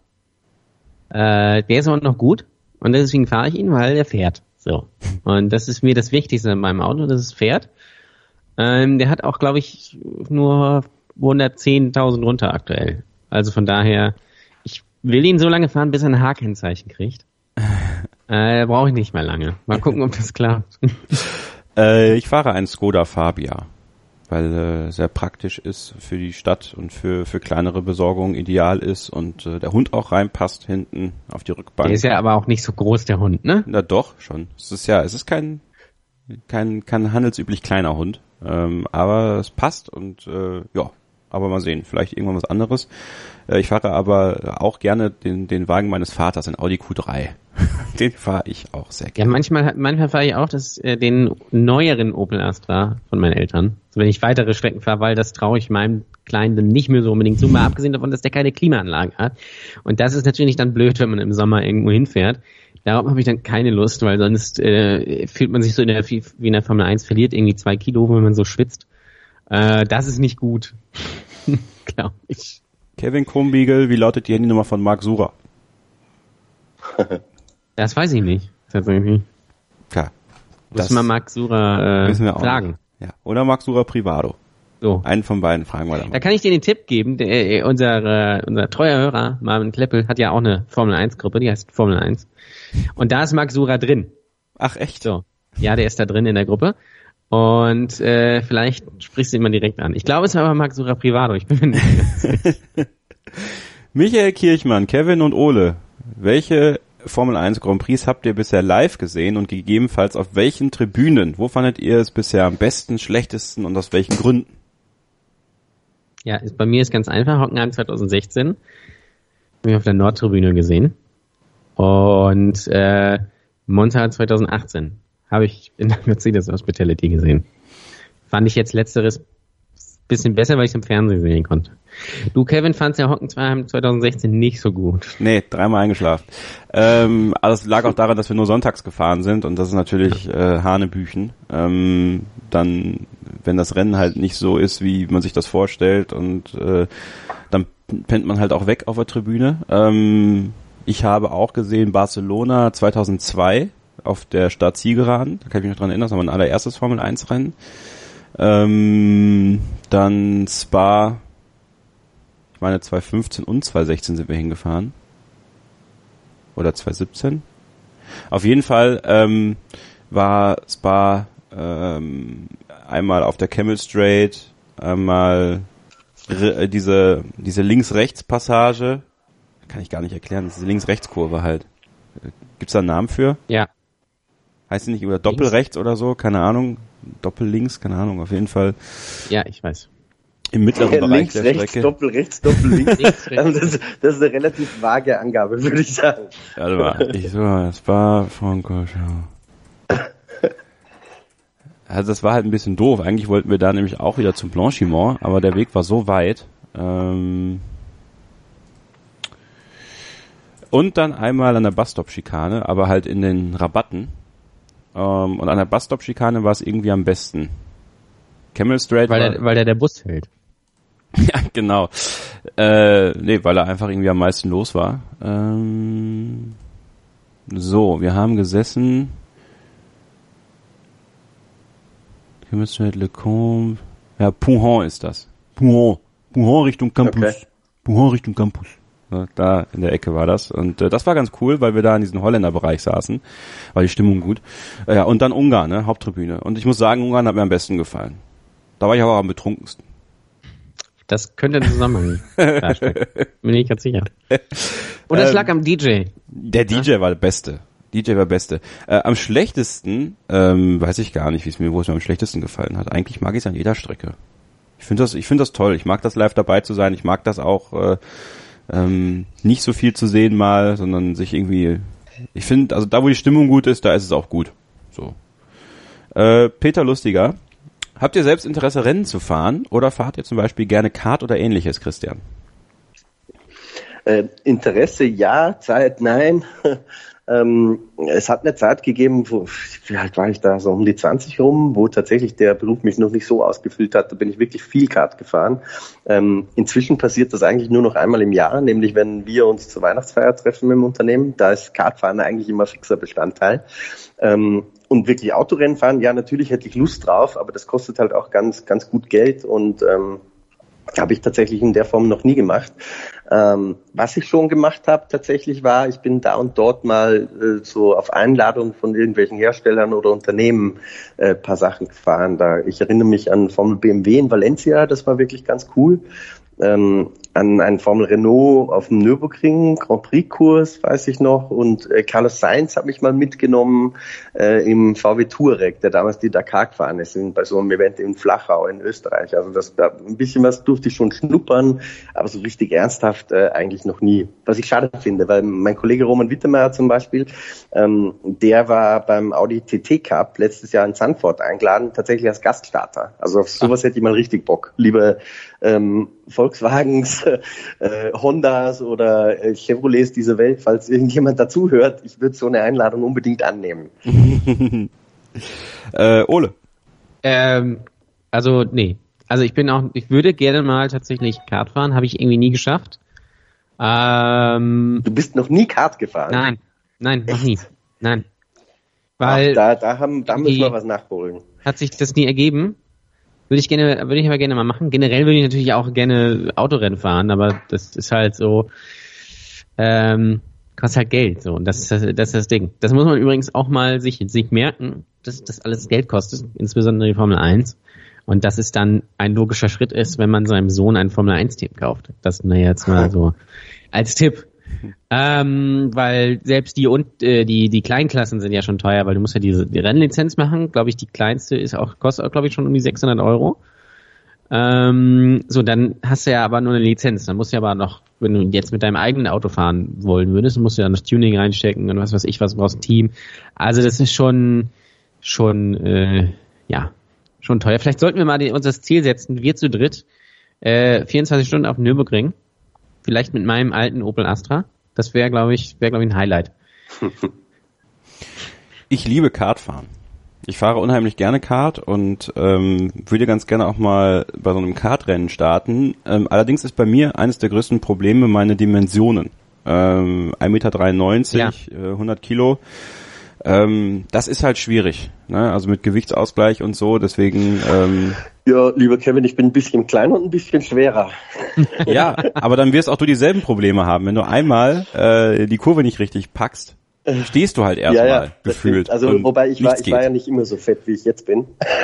Äh, der ist aber noch gut und deswegen fahre ich ihn, weil der fährt. So. Und das ist mir das Wichtigste in meinem Auto, dass es fährt. Ähm, der hat auch, glaube ich, nur hundertzehntausend runter aktuell. Also von daher, ich will ihn so lange fahren, bis er ein H-Kennzeichen kriegt. Äh, brauche ich nicht mehr lange. Mal gucken, ob das klappt. äh, ich fahre einen Skoda Fabia, weil äh, sehr praktisch ist für die Stadt und für für kleinere Besorgungen ideal ist und äh, der Hund auch reinpasst hinten auf die Rückbank. Der ist ja aber auch nicht so groß, der Hund, ne? Na doch, schon. Es ist ja, es ist kein kein kein handelsüblich kleiner Hund, ähm, aber es passt und äh, ja, aber mal sehen, vielleicht irgendwann was anderes. Äh, ich fahre aber auch gerne den den Wagen meines Vaters, den Audi Q drei. Den fahre ich auch sehr gerne. Ja, manchmal manchmal fahre ich auch das äh, den neueren Opel Astra von meinen Eltern. So, wenn ich weitere Strecken fahre, weil das traue ich meinem Kleinen dann nicht mehr so unbedingt zu, mal abgesehen davon, dass der keine Klimaanlage hat. Und das ist natürlich dann blöd, wenn man im Sommer irgendwo hinfährt. Darauf habe ich dann keine Lust, weil sonst äh, fühlt man sich so in der, wie in der Formel eins, verliert irgendwie zwei Kilo, wenn man so schwitzt. Äh, das ist nicht gut. Glaube ich. Kevin Krumbiegel, wie lautet die Handynummer von Marc Surer? Das weiß ich nicht, tatsächlich. Klar. Muss man Marc Surer äh, fragen. Ja. Oder Marc Surer Privado. So. Einen von beiden fragen wir dann mal. Da kann ich dir den Tipp geben, der, äh, unser, äh, unser treuer Hörer, Marvin Kleppel, hat ja auch eine Formel eins Gruppe, die heißt Formel eins. Und da ist Marc Surer drin. Ach, echt? So. Ja, der ist da drin in der Gruppe. Und äh, vielleicht sprichst du ihn mal direkt an. Ich glaube, es war aber Marc Surer Privado. Ich bin mir nicht sicher. Michael Kirchmann, Kevin und Ole, welche Formel eins Grand Prix habt ihr bisher live gesehen und gegebenenfalls auf welchen Tribünen? Wo fandet ihr es bisher am besten, schlechtesten und aus welchen Gründen? Ja, ist, bei mir ist ganz einfach. Hockenheim zwanzig sechzehn. Habe ich auf der Nordtribüne gesehen. Und äh, Monza zwanzig achtzehn habe ich in der Mercedes Hospitality gesehen. Fand ich jetzt letzteres bisschen besser, weil ich es im Fernsehen sehen konnte. Du, Kevin, fandst ja Hockenheim zwanzig sechzehn nicht so gut. Nee, dreimal eingeschlafen. Ähm, aber es lag auch daran, dass wir nur sonntags gefahren sind und das ist natürlich äh, Hanebüchen. Ähm, dann, wenn das Rennen halt nicht so ist, wie man sich das vorstellt und äh, dann pennt man halt auch weg auf der Tribüne. Ähm, ich habe auch gesehen Barcelona zweitausendzwei auf der Start-Zielgeraden. Da kann ich mich noch dran erinnern, das war mein allererstes Formel eins Rennen. Ähm, dann Spa, ich meine zwanzig fünfzehn und zwanzig sechzehn sind wir hingefahren. Oder zwanzig siebzehn. Auf jeden Fall ähm, war Spa ähm, einmal auf der Camel Straight, einmal r- diese diese Links-Rechts-Passage. Kann ich gar nicht erklären, das ist diese Links-Rechts-Kurve halt. Gibt's da einen Namen für? Ja. Heißt die nicht über Doppelrechts oder so? Keine Ahnung. Doppellinks, keine Ahnung, auf jeden Fall. Ja, ich weiß. Im mittleren Ja, Bereich links, der rechts, Strecke. Doppel rechts, Doppel links. Links, rechts. das, das ist eine relativ vage Angabe, würde ich sagen. Warte mal, ich so, das war Francorchamps. Also das war halt ein bisschen doof. Eigentlich wollten wir da nämlich auch wieder zum Blanchiment, aber der Weg war so weit. Ähm und dann einmal an der Busstop-Schikane, aber halt in den Rabatten. Ähm, und an der Busstop-Schikane war es irgendwie am besten. Camel Straight Weil war, der, weil der der Bus hält. ja, genau. Äh, nee, weil er einfach irgendwie am meisten los war. Ähm, so, wir haben gesessen. Camel Straight, Lecombe. Ja, Pouhon ist das. Pouhon. Pouhon Richtung Campus. Okay. Pouhon Richtung Campus. Ja, da in der Ecke war das. Und äh, das war ganz cool, weil wir da in diesem Holländerbereich saßen. War die Stimmung gut. Äh, ja, und dann Ungarn, ne, Haupttribüne. Und ich muss sagen, Ungarn hat mir am besten gefallen. Da war ich aber auch am betrunkensten. Das könnte ein Zusammenhang darstellen. Bin ich ganz sicher. Und das Ähm, lag am D J. Der D J war der Beste. D J war der Beste. Äh, am schlechtesten, ähm, weiß ich gar nicht, wie es mir, wo es mir am schlechtesten gefallen hat. Eigentlich mag ich es an jeder Strecke. Ich finde das, ich finde das toll. Ich mag das live dabei zu sein. Ich mag das auch, äh, ähm, nicht so viel zu sehen mal, sondern sich irgendwie, ich finde, also da wo die Stimmung gut ist, da ist es auch gut. So. Äh, Peter Lustiger, habt ihr selbst Interesse, Rennen zu fahren oder fahrt ihr zum Beispiel gerne Kart oder ähnliches, Christian? Äh, Interesse ja, Zeit nein. ähm, es hat eine Zeit gegeben, wo, wie alt war ich da, so um die zwanzig rum, wo tatsächlich der Beruf mich noch nicht so ausgefüllt hat. Da bin ich wirklich viel Kart gefahren. Ähm, inzwischen passiert das eigentlich nur noch einmal im Jahr, nämlich wenn wir uns zur Weihnachtsfeier treffen im Unternehmen. Da ist Kartfahren eigentlich immer fixer Bestandteil. Ähm, und wirklich Autorennen fahren, ja, natürlich hätte ich Lust drauf, aber das kostet halt auch ganz, ganz gut Geld und ähm, habe ich tatsächlich in der Form noch nie gemacht. Ähm, was ich schon gemacht habe tatsächlich war, ich bin da und dort mal äh, so auf Einladung von irgendwelchen Herstellern oder Unternehmen äh, paar Sachen gefahren. Da ich erinnere mich an Formel B M W in Valencia, das war wirklich ganz cool. Ähm, an einen Formel Renault auf dem Nürburgring Grand Prix Kurs, weiß ich noch, und äh, Carlos Sainz hat mich mal mitgenommen äh, im V W Touareg, der damals die Dakar gefahren ist, in, bei so einem Event in Flachau in Österreich. Also das, da ein bisschen was durfte ich schon schnuppern, aber so richtig ernsthaft äh, eigentlich noch nie. Was ich schade finde, weil mein Kollege Roman Wittemeyer zum Beispiel, ähm, der war beim Audi T T Cup letztes Jahr in Zandvoort eingeladen, tatsächlich als Gaststarter. Also auf sowas hätte ich mal richtig Bock. Liebe ähm, Volkswagens, äh, Hondas oder äh, Chevrolets dieser Welt, falls irgendjemand dazuhört, ich würde so eine Einladung unbedingt annehmen. äh, Ole? Ähm, also, nee. Also ich bin auch, ich würde gerne mal tatsächlich Kart fahren, habe ich irgendwie nie geschafft. Ähm, du bist noch nie Kart gefahren? Nein, nein, Echt? noch nie. Nein. Weil Ach, da, da, haben, da müssen wir was nachholen. Hat sich das nie ergeben. Würde ich gerne, würde ich aber gerne mal machen. Generell würde ich natürlich auch gerne Autorennen fahren, aber das ist halt so, ähm, kostet halt Geld, so. Und das ist das, das ist das Ding. Das muss man übrigens auch mal sich, sich merken, dass das alles Geld kostet, insbesondere die Formel eins. Und dass es dann ein logischer Schritt ist, wenn man seinem Sohn ein Formel eins Team kauft. Das, naja, jetzt mal so als Tipp. Ähm, weil selbst die und äh, die die Kleinklassen sind ja schon teuer, weil du musst ja diese die Rennlizenz machen, glaube ich, die kleinste ist auch kostet auch, glaube ich, schon um die sechshundert Euro. Ähm, so, dann hast du ja aber nur eine Lizenz, dann musst du ja aber noch, wenn du jetzt mit deinem eigenen Auto fahren wollen würdest, musst du ja das Tuning reinstecken und was weiß ich was, du brauchst ein Team. Also das ist schon schon äh, ja schon teuer. Vielleicht sollten wir mal die, uns das Ziel setzen, wir zu dritt äh, vierundzwanzig Stunden auf Nürburgring. Vielleicht mit meinem alten Opel Astra. Das wäre, glaube ich, wäre, glaube ich, ein Highlight. Ich liebe Kartfahren. Ich fahre unheimlich gerne Kart und ähm, würde ganz gerne auch mal bei so einem Kartrennen starten. Ähm, allerdings ist bei mir eines der größten Probleme meine Dimensionen. Ähm, ein Meter dreiundneunzig, ja. äh, hundert Kilo. Ähm, das ist halt schwierig, ne? Also mit Gewichtsausgleich und so, deswegen... Ähm, ja, lieber Kevin, ich bin ein bisschen kleiner und ein bisschen schwerer. Ja, aber dann wirst auch du dieselben Probleme haben. Wenn du einmal äh, die Kurve nicht richtig packst, stehst du halt erstmal ja, ja, gefühlt. Also wobei ich war, ich war ja nicht immer so fett, wie ich jetzt bin.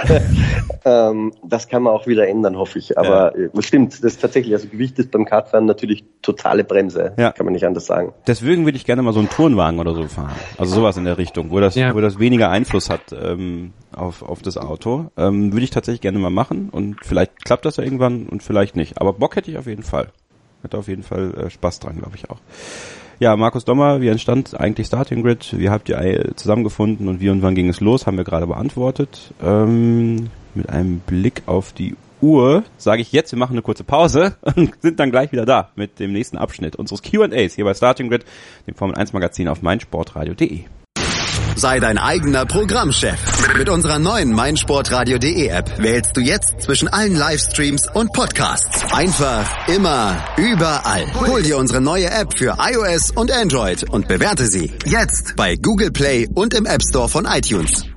ähm, das kann man auch wieder ändern, hoffe ich. Aber ja. äh, stimmt, das ist tatsächlich, also Gewicht ist beim Kartfahren natürlich totale Bremse, ja. Kann man nicht anders sagen. Deswegen würde ich gerne mal so einen Tourenwagen oder so fahren. Also sowas in der Richtung, wo das, ja. wo das weniger Einfluss hat ähm, auf, auf das Auto. Ähm, würde ich tatsächlich gerne mal machen und vielleicht klappt das ja irgendwann und vielleicht nicht. Aber Bock hätte ich auf jeden Fall. Hätte auf jeden Fall äh, Spaß dran, glaube ich auch. Ja, Markus Dommer, wie entstand eigentlich Starting Grid? Wie habt ihr zusammengefunden und wie und wann ging es los? Haben wir gerade beantwortet. Ähm, mit einem Blick auf die Uhr sage ich jetzt, wir machen eine kurze Pause und sind dann gleich wieder da mit dem nächsten Abschnitt unseres Q and A's hier bei Starting Grid, dem Formel eins Magazin auf meinsportradio punkt de. Sei dein eigener Programmchef. Mit unserer neuen meinsportradio punkt de App wählst du jetzt zwischen allen Livestreams und Podcasts. Einfach, immer, überall. Hol dir unsere neue App für iOS und Android und bewerte sie jetzt bei Google Play und im App Store von iTunes.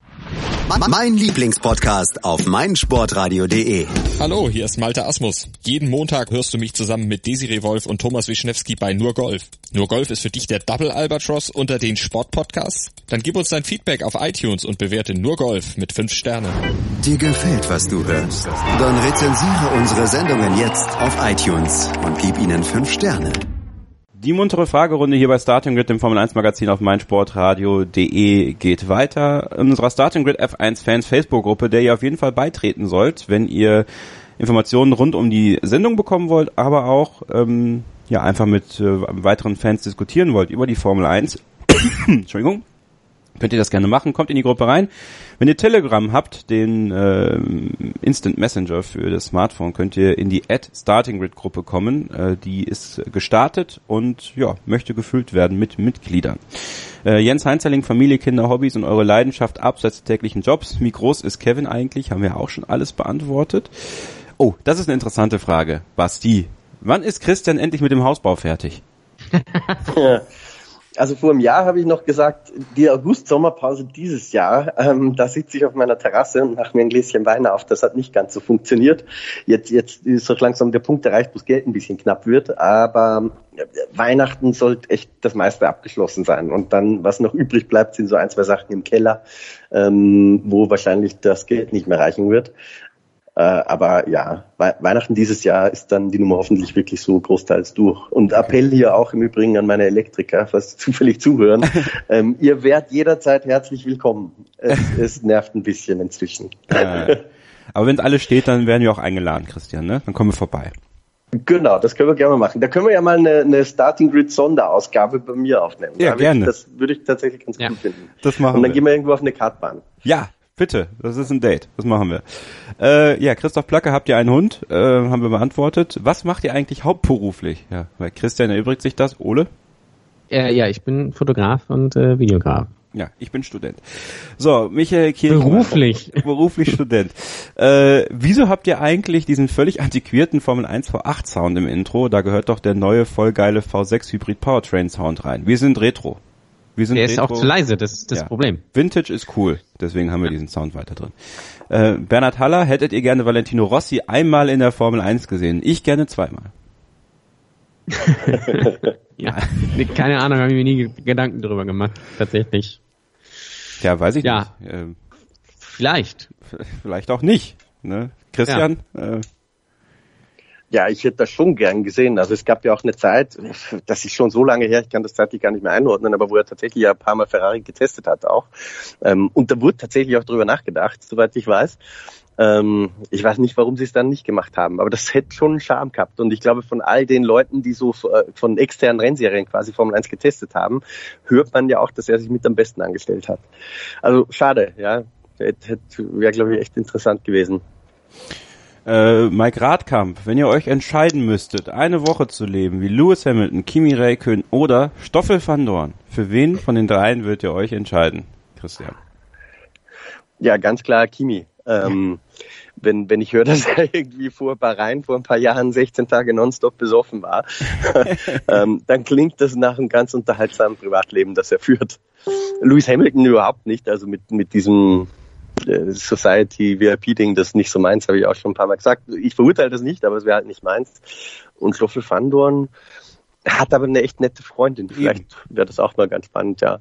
Mein Lieblingspodcast auf meinsportradio punkt de. Hallo, hier ist Malte Asmus. Jeden Montag hörst du mich zusammen mit Desiree Wolf und Thomas Wischnewski bei Nur Golf. Nur Golf ist für dich der Double Albatross unter den Sportpodcasts? Dann gib uns dein Feedback auf iTunes und bewerte Nur Golf mit fünf Sternen. Dir gefällt, was du hörst? Dann rezensiere unsere Sendungen jetzt auf iTunes und gib ihnen fünf Sterne. Die muntere Fragerunde hier bei Starting Grid, dem Formel eins Magazin auf meinsportradio punkt de geht weiter. In unserer Starting Grid F eins Fans Facebook-Gruppe, der ihr auf jeden Fall beitreten sollt, wenn ihr Informationen rund um die Sendung bekommen wollt, aber auch ähm, ja einfach mit äh, weiteren Fans diskutieren wollt über die Formel eins. Entschuldigung. Könnt ihr das gerne machen, kommt in die Gruppe rein. Wenn ihr Telegram habt, den äh, Instant Messenger für das Smartphone, könnt ihr in die at Starting Grid Gruppe kommen. Äh, die ist gestartet und ja, möchte gefüllt werden mit Mitgliedern. Äh, Jens Heinzerling, Familie, Kinder, Hobbys und eure Leidenschaft abseits des täglichen Jobs. Wie groß ist Kevin eigentlich? Haben wir auch schon alles beantwortet. Oh, das ist eine interessante Frage. Basti, wann ist Christian endlich mit dem Hausbau fertig? Also vor einem Jahr habe ich noch gesagt, die August-Sommerpause dieses Jahr, ähm, da sitze ich auf meiner Terrasse und mache mir ein Gläschen Wein auf. Das hat nicht ganz so funktioniert. Jetzt, jetzt ist so langsam der Punkt erreicht, wo das Geld ein bisschen knapp wird. Aber Weihnachten sollte echt das meiste abgeschlossen sein. Und dann, was noch übrig bleibt, sind so ein, zwei Sachen im Keller, ähm, wo wahrscheinlich das Geld nicht mehr reichen wird. Äh, aber ja, We- Weihnachten dieses Jahr ist dann die Nummer hoffentlich wirklich so großteils durch. Und Appell hier auch im Übrigen an meine Elektriker, falls sie zufällig zuhören. ähm, ihr wärt jederzeit herzlich willkommen. Es, es nervt ein bisschen inzwischen. Äh, aber wenn es alles steht, dann werden wir auch eingeladen, Christian, ne? Dann kommen wir vorbei. Genau, das können wir gerne mal machen. Da können wir ja mal eine, eine Starting Grid Sonderausgabe bei mir aufnehmen. Ja, da gerne. Ich, das würde ich tatsächlich ganz Ja. gut finden. Das machen Und dann wir. gehen wir irgendwo auf eine Kartbahn. Ja, bitte. Das ist ein Date. Das machen wir. Äh, ja, Christoph Placke, habt ihr einen Hund? Äh, haben wir beantwortet. Was macht ihr eigentlich hauptberuflich? Ja, weil Christian erübrigt sich das. Ole? Äh, ja, ich bin Fotograf und äh, Videograf. Ja, ich bin Student. So, Michael Kirchmann. Beruflich. Beruflich Student. Äh, wieso habt ihr eigentlich diesen völlig antiquierten Formel eins V acht Sound im Intro? Da gehört doch der neue, voll geile V sechs Hybrid Powertrain Sound rein. Wir sind Retro. Wir sind Der ist Retro. auch zu leise, das ist das Ja. Problem. Vintage ist cool, deswegen haben wir diesen Sound weiter drin. Äh, Bernhard Haller, hättet ihr gerne Valentino Rossi einmal in der Formel eins gesehen? Ich gerne zweimal. Ja, nee, keine Ahnung, habe ich mir nie Gedanken drüber gemacht, tatsächlich. Ja, weiß ich Ja. nicht. Äh, Vielleicht. vielleicht auch nicht. Ne? Christian? Äh, Ja, ich hätte das schon gern gesehen. Also es gab ja auch eine Zeit, das ist schon so lange her, ich kann das zeitlich gar nicht mehr einordnen, aber wo er tatsächlich ja ein paar Mal Ferrari getestet hat auch. Ähm, und da wurde tatsächlich auch drüber nachgedacht, soweit ich weiß. Ähm, ich weiß nicht, warum sie es dann nicht gemacht haben, aber das hätte schon einen Charme gehabt. Und ich glaube, von all den Leuten, die so von externen Rennserien quasi Formel eins getestet haben, hört man ja auch, dass er sich mit am besten angestellt hat. Also schade, ja. Wäre, glaube ich, echt interessant gewesen. Äh, Mike Radkamp, wenn ihr euch entscheiden müsstet, eine Woche zu leben wie Lewis Hamilton, Kimi Räikkönen oder Stoffel van Dorn, für wen von den dreien würdet ihr euch entscheiden, Christian? Ja, ganz klar Kimi. Ähm, wenn, wenn ich höre, dass er irgendwie vor Bahrain vor ein paar Jahren sechzehn Tage nonstop besoffen war, ähm, dann klingt das nach einem ganz unterhaltsamen Privatleben, das er führt. Lewis Hamilton überhaupt nicht, also mit, mit diesem Society V I P-Ding, das ist nicht so meins, habe ich auch schon ein paar Mal gesagt. Ich verurteile das nicht, aber es wäre halt nicht meins. Und Stoffel van Dorn hat aber eine echt nette Freundin. Vielleicht wäre das auch mal ganz spannend, ja.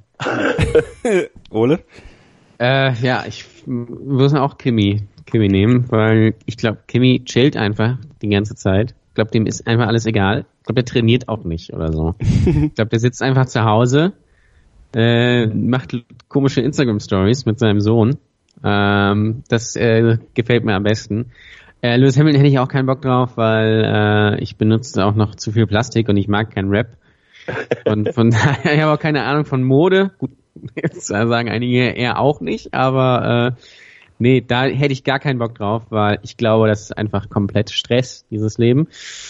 Ole? Äh, ja, ich muss auch Kimi, Kimi nehmen, weil ich glaube, Kimi chillt einfach die ganze Zeit. Ich glaube, dem ist einfach alles egal. Ich glaube, der trainiert auch nicht oder so. Ich glaube, der sitzt einfach zu Hause, äh, macht komische Instagram-Stories mit seinem Sohn. Ähm, das äh, gefällt mir am besten. Äh, Lewis Hamilton hätte ich auch keinen Bock drauf, weil äh, ich benutze auch noch zu viel Plastik und ich mag keinen Rap. Und von daher, ich habe auch keine Ahnung von Mode. Gut, jetzt sagen einige eher auch nicht, aber äh, nee, da hätte ich gar keinen Bock drauf, weil ich glaube, das ist einfach komplett Stress, dieses Leben.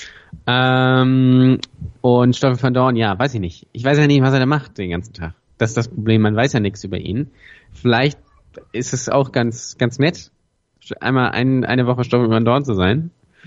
Ähm, und Stoffel van Dorn, ja, weiß ich nicht. Ich weiß ja nicht, was er da macht den ganzen Tag. Das ist das Problem, man weiß ja nichts über ihn. Vielleicht ist es auch ganz ganz nett, einmal ein, eine Woche Stoffel van Dorn zu sein.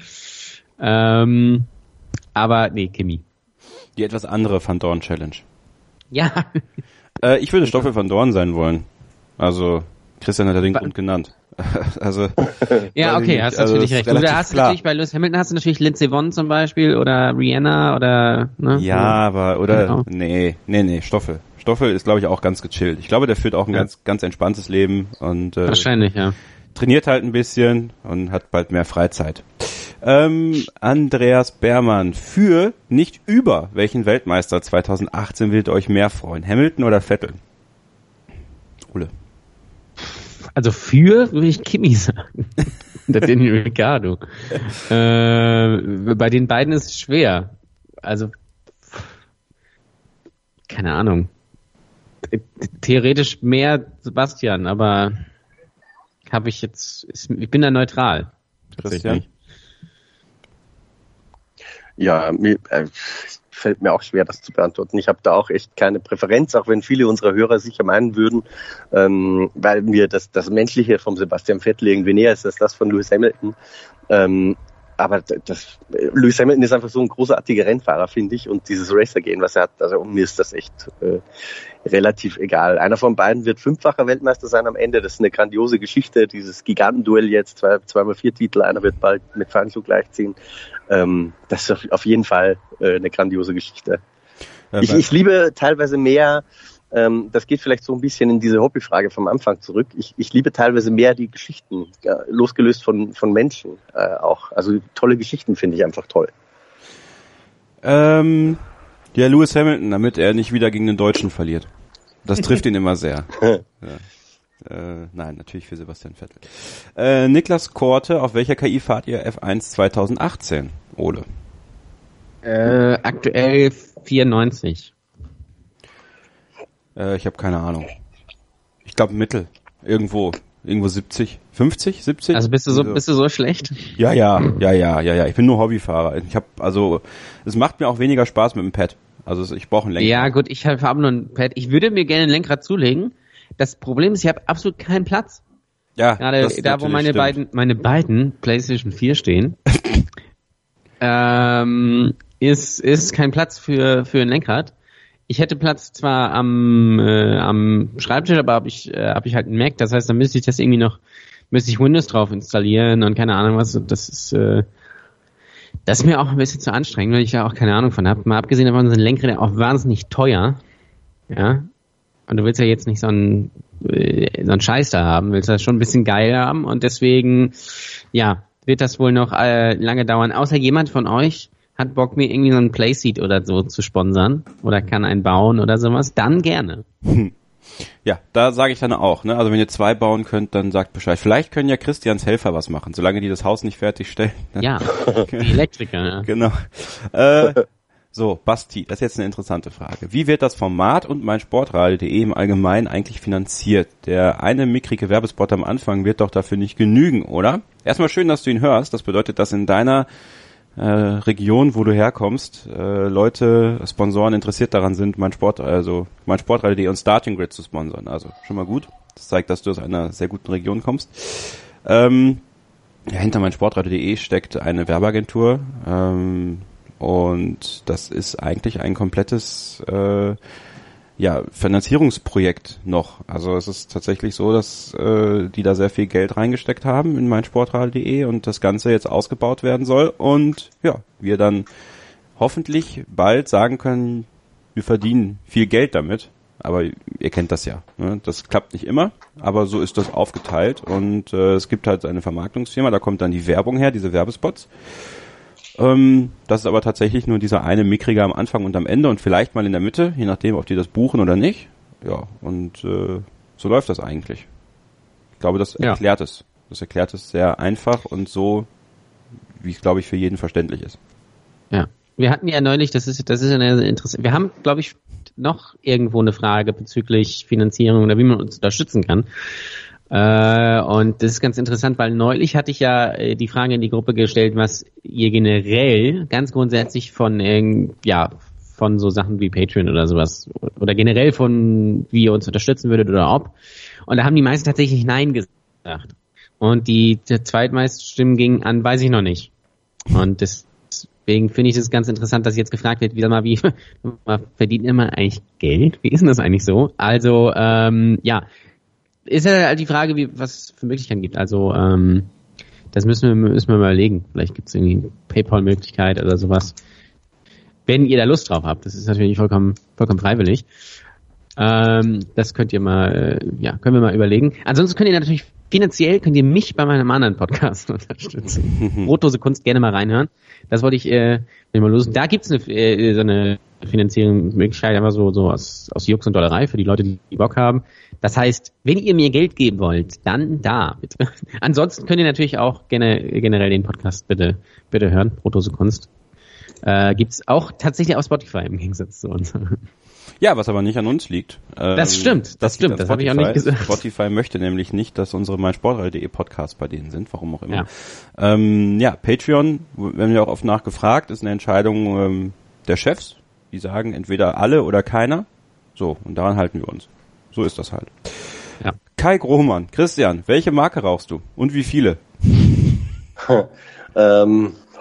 Ähm, aber nee, Kimi. Die etwas andere Van Dorn Challenge. Ja. Äh, ich würde Stoffel van Dorn sein wollen. Also, Christian hat ja den Grund genannt. Also, Ja, okay, hast also, natürlich ist recht. Du, da hast du klar. natürlich bei Lewis Hamilton hast du natürlich Lindsey Vonn zum Beispiel oder Rihanna oder ne? Ja, aber, oder, Genau. nee, nee, nee, Stoffel. Stoffel ist, glaube ich, auch ganz gechillt. Ich glaube, der führt auch ein Ja. ganz, ganz entspanntes Leben und äh, Wahrscheinlich, ja. trainiert halt ein bisschen und hat bald mehr Freizeit. Ähm, Andreas Beermann, für, nicht über, welchen Weltmeister zweitausendachtzehn würdet ihr euch mehr freuen? Hamilton oder Vettel? Ole. Also für würde ich Kimi sagen. Der Daniel Ricciardo. äh, bei den beiden ist es schwer. Also keine Ahnung. Theoretisch mehr Sebastian, aber habe ich jetzt, ist, ich bin da neutral. Christian? Ja, mir, äh, fällt mir auch schwer, das zu beantworten. Ich habe da auch echt keine Präferenz, auch wenn viele unserer Hörer sicher meinen würden, ähm, weil mir das, das Menschliche vom Sebastian Vettel irgendwie näher ist als das von Lewis Hamilton. Ähm, aber das, Lewis Hamilton ist einfach so ein großartiger Rennfahrer, finde ich, und dieses Racer-Gehen, was er hat, also mir ist das echt äh, relativ egal. Einer von beiden wird fünffacher Weltmeister sein am Ende, das ist eine grandiose Geschichte, dieses Gigantenduell jetzt, zwei, zweimal vier Titel, einer wird bald mit Fangio gleichziehen. Ähm, das ist auf jeden Fall äh, eine grandiose Geschichte. Ja, ich, ich liebe teilweise mehr, ähm, das geht vielleicht so ein bisschen in diese Hobbyfrage vom Anfang zurück, ich, ich liebe teilweise mehr die Geschichten, ja, losgelöst von, von Menschen äh, auch. Also tolle Geschichten finde ich einfach toll. Ähm, ja, Lewis Hamilton, damit er nicht wieder gegen den Deutschen verliert. Das trifft ihn immer sehr. Ja. Äh, nein, natürlich für Sebastian Vettel. Äh, Niklas Korte, auf welcher K I fahrt ihr F eins zwanzig achtzehn, Ole? Äh, aktuell vierundneunzig. Äh, ich habe keine Ahnung. Ich glaube Mittel. Irgendwo. Irgendwo siebzig. fünfzig? siebzig? Also bist du so, bist du so schlecht? Ja, ja, ja, ja, ja, ja. Ich bin nur Hobbyfahrer. Ich habe also, es macht mir auch weniger Spaß mit dem Pad. Also ich brauche ein Lenkrad. Ja gut, ich habe nur ein Pad. Ich würde mir gerne ein Lenkrad zulegen. Das Problem ist, ich habe absolut keinen Platz. Ja, gerade da, wo meine stimmt. beiden, meine beiden PlayStation vier stehen, ähm, ist ist kein Platz für für ein Lenkrad. Ich hätte Platz zwar am äh, am Schreibtisch, aber habe ich äh, habe ich halt einen Mac. Das heißt, dann müsste ich das irgendwie noch, müsste ich Windows drauf installieren und keine Ahnung was. Das ist äh, das ist mir auch ein bisschen zu anstrengend, weil ich da auch keine Ahnung von habe. Mal abgesehen davon sind Lenkräder auch wahnsinnig teuer. Ja. Und du willst ja jetzt nicht so einen, äh, so einen Scheiß da haben, willst das schon ein bisschen geil haben und deswegen, ja, wird das wohl noch äh, lange dauern. Außer jemand von euch hat Bock, mir irgendwie so einen Playseat oder so zu sponsern oder kann einen bauen oder sowas, dann gerne. Ja, da sage ich dann auch, ne? Also wenn ihr zwei bauen könnt, dann sagt Bescheid. Vielleicht können ja Christians Helfer was machen, solange die das Haus nicht fertigstellen. Ja, die Elektriker, ja. Genau. Äh, So, Basti, das ist jetzt eine interessante Frage. Wie wird das Format und meinsportradio punkt de im Allgemeinen eigentlich finanziert? Der eine mickrige Werbespot am Anfang wird doch dafür nicht genügen, oder? Erstmal schön, dass du ihn hörst. Das bedeutet, dass in deiner äh, Region, wo du herkommst, äh, Leute, Sponsoren interessiert daran sind, mein Sport, also meinsportradio punkt de und Starting Grid zu sponsern. Also schon mal gut. Das zeigt, dass du aus einer sehr guten Region kommst. Ähm, ja, hinter meinsportradio punkt de steckt eine Werbeagentur. Ähm, Und das ist eigentlich ein komplettes äh, ja, Finanzierungsprojekt noch. Also es ist tatsächlich so, dass äh, die da sehr viel Geld reingesteckt haben in meinsportradio punkt de und das Ganze jetzt ausgebaut werden soll. Und ja, wir dann hoffentlich bald sagen können, wir verdienen viel Geld damit. Aber ihr kennt das ja. Ne? Das klappt nicht immer, aber so ist das aufgeteilt. Und äh, es gibt halt eine Vermarktungsfirma, da kommt dann die Werbung her, diese Werbespots. Ähm, das ist aber tatsächlich nur dieser eine Mickrige am Anfang und am Ende und vielleicht mal in der Mitte, je nachdem, ob die das buchen oder nicht. Ja, und äh, so läuft das eigentlich. Ich glaube, das ja. erklärt es. Das erklärt es sehr einfach und so, wie es, glaube ich, für jeden verständlich ist. Ja, wir hatten ja neulich, das ist das ist eine interessante, wir haben, glaube ich, noch irgendwo eine Frage bezüglich Finanzierung oder wie man uns unterstützen kann. Äh, und das ist ganz interessant, weil neulich hatte ich ja äh, die Frage in die Gruppe gestellt, was ihr generell ganz grundsätzlich von äh, ja von so Sachen wie Patreon oder sowas oder generell von wie ihr uns unterstützen würdet oder ob. Und da haben die meisten tatsächlich Nein gesagt. Und die, die zweitmeisten Stimmen gingen an, weiß ich noch nicht. Und deswegen finde ich es ganz interessant, dass jetzt gefragt wird, wieder mal, wie man verdient immer eigentlich Geld? Wie ist denn das eigentlich so? Also, ähm, ja, ist ja halt die Frage, wie was es für Möglichkeiten gibt. Also, ähm, das müssen wir, müssen wir mal überlegen. Vielleicht gibt es irgendwie eine PayPal-Möglichkeit oder sowas. Wenn ihr da Lust drauf habt. Das ist natürlich vollkommen, vollkommen freiwillig. Ähm, das könnt ihr mal, äh, ja, können wir mal überlegen. Ansonsten könnt ihr natürlich finanziell, könnt ihr mich bei meinem anderen Podcast unterstützen. Brotdose Kunst, gerne mal reinhören. Das wollte ich, äh, mal los. Da gibt's eine, äh, so eine Finanzierungsmöglichkeit, einfach so, so aus, aus Jux und Dollerei für die Leute, die Bock haben. Das heißt, wenn ihr mir Geld geben wollt, dann da, bitte. Ansonsten könnt ihr natürlich auch gerne, generell den Podcast bitte, bitte hören. Brotdose Kunst. Äh, gibt's auch tatsächlich auf Spotify im Gegensatz zu uns. Ja, was aber nicht an uns liegt. Ähm, das stimmt, das, das stimmt, das habe ich auch nicht gesagt. Spotify möchte nämlich nicht, dass unsere meinsportradio punkt de Podcasts bei denen sind, warum auch immer. Ja, ähm, ja Patreon, wir haben ja auch oft nachgefragt, ist eine Entscheidung ähm, der Chefs, die sagen entweder alle oder keiner. So, und daran halten wir uns. So ist das halt. Ja. Kai Grohmann, Christian, welche Marke rauchst du und wie viele? ähm,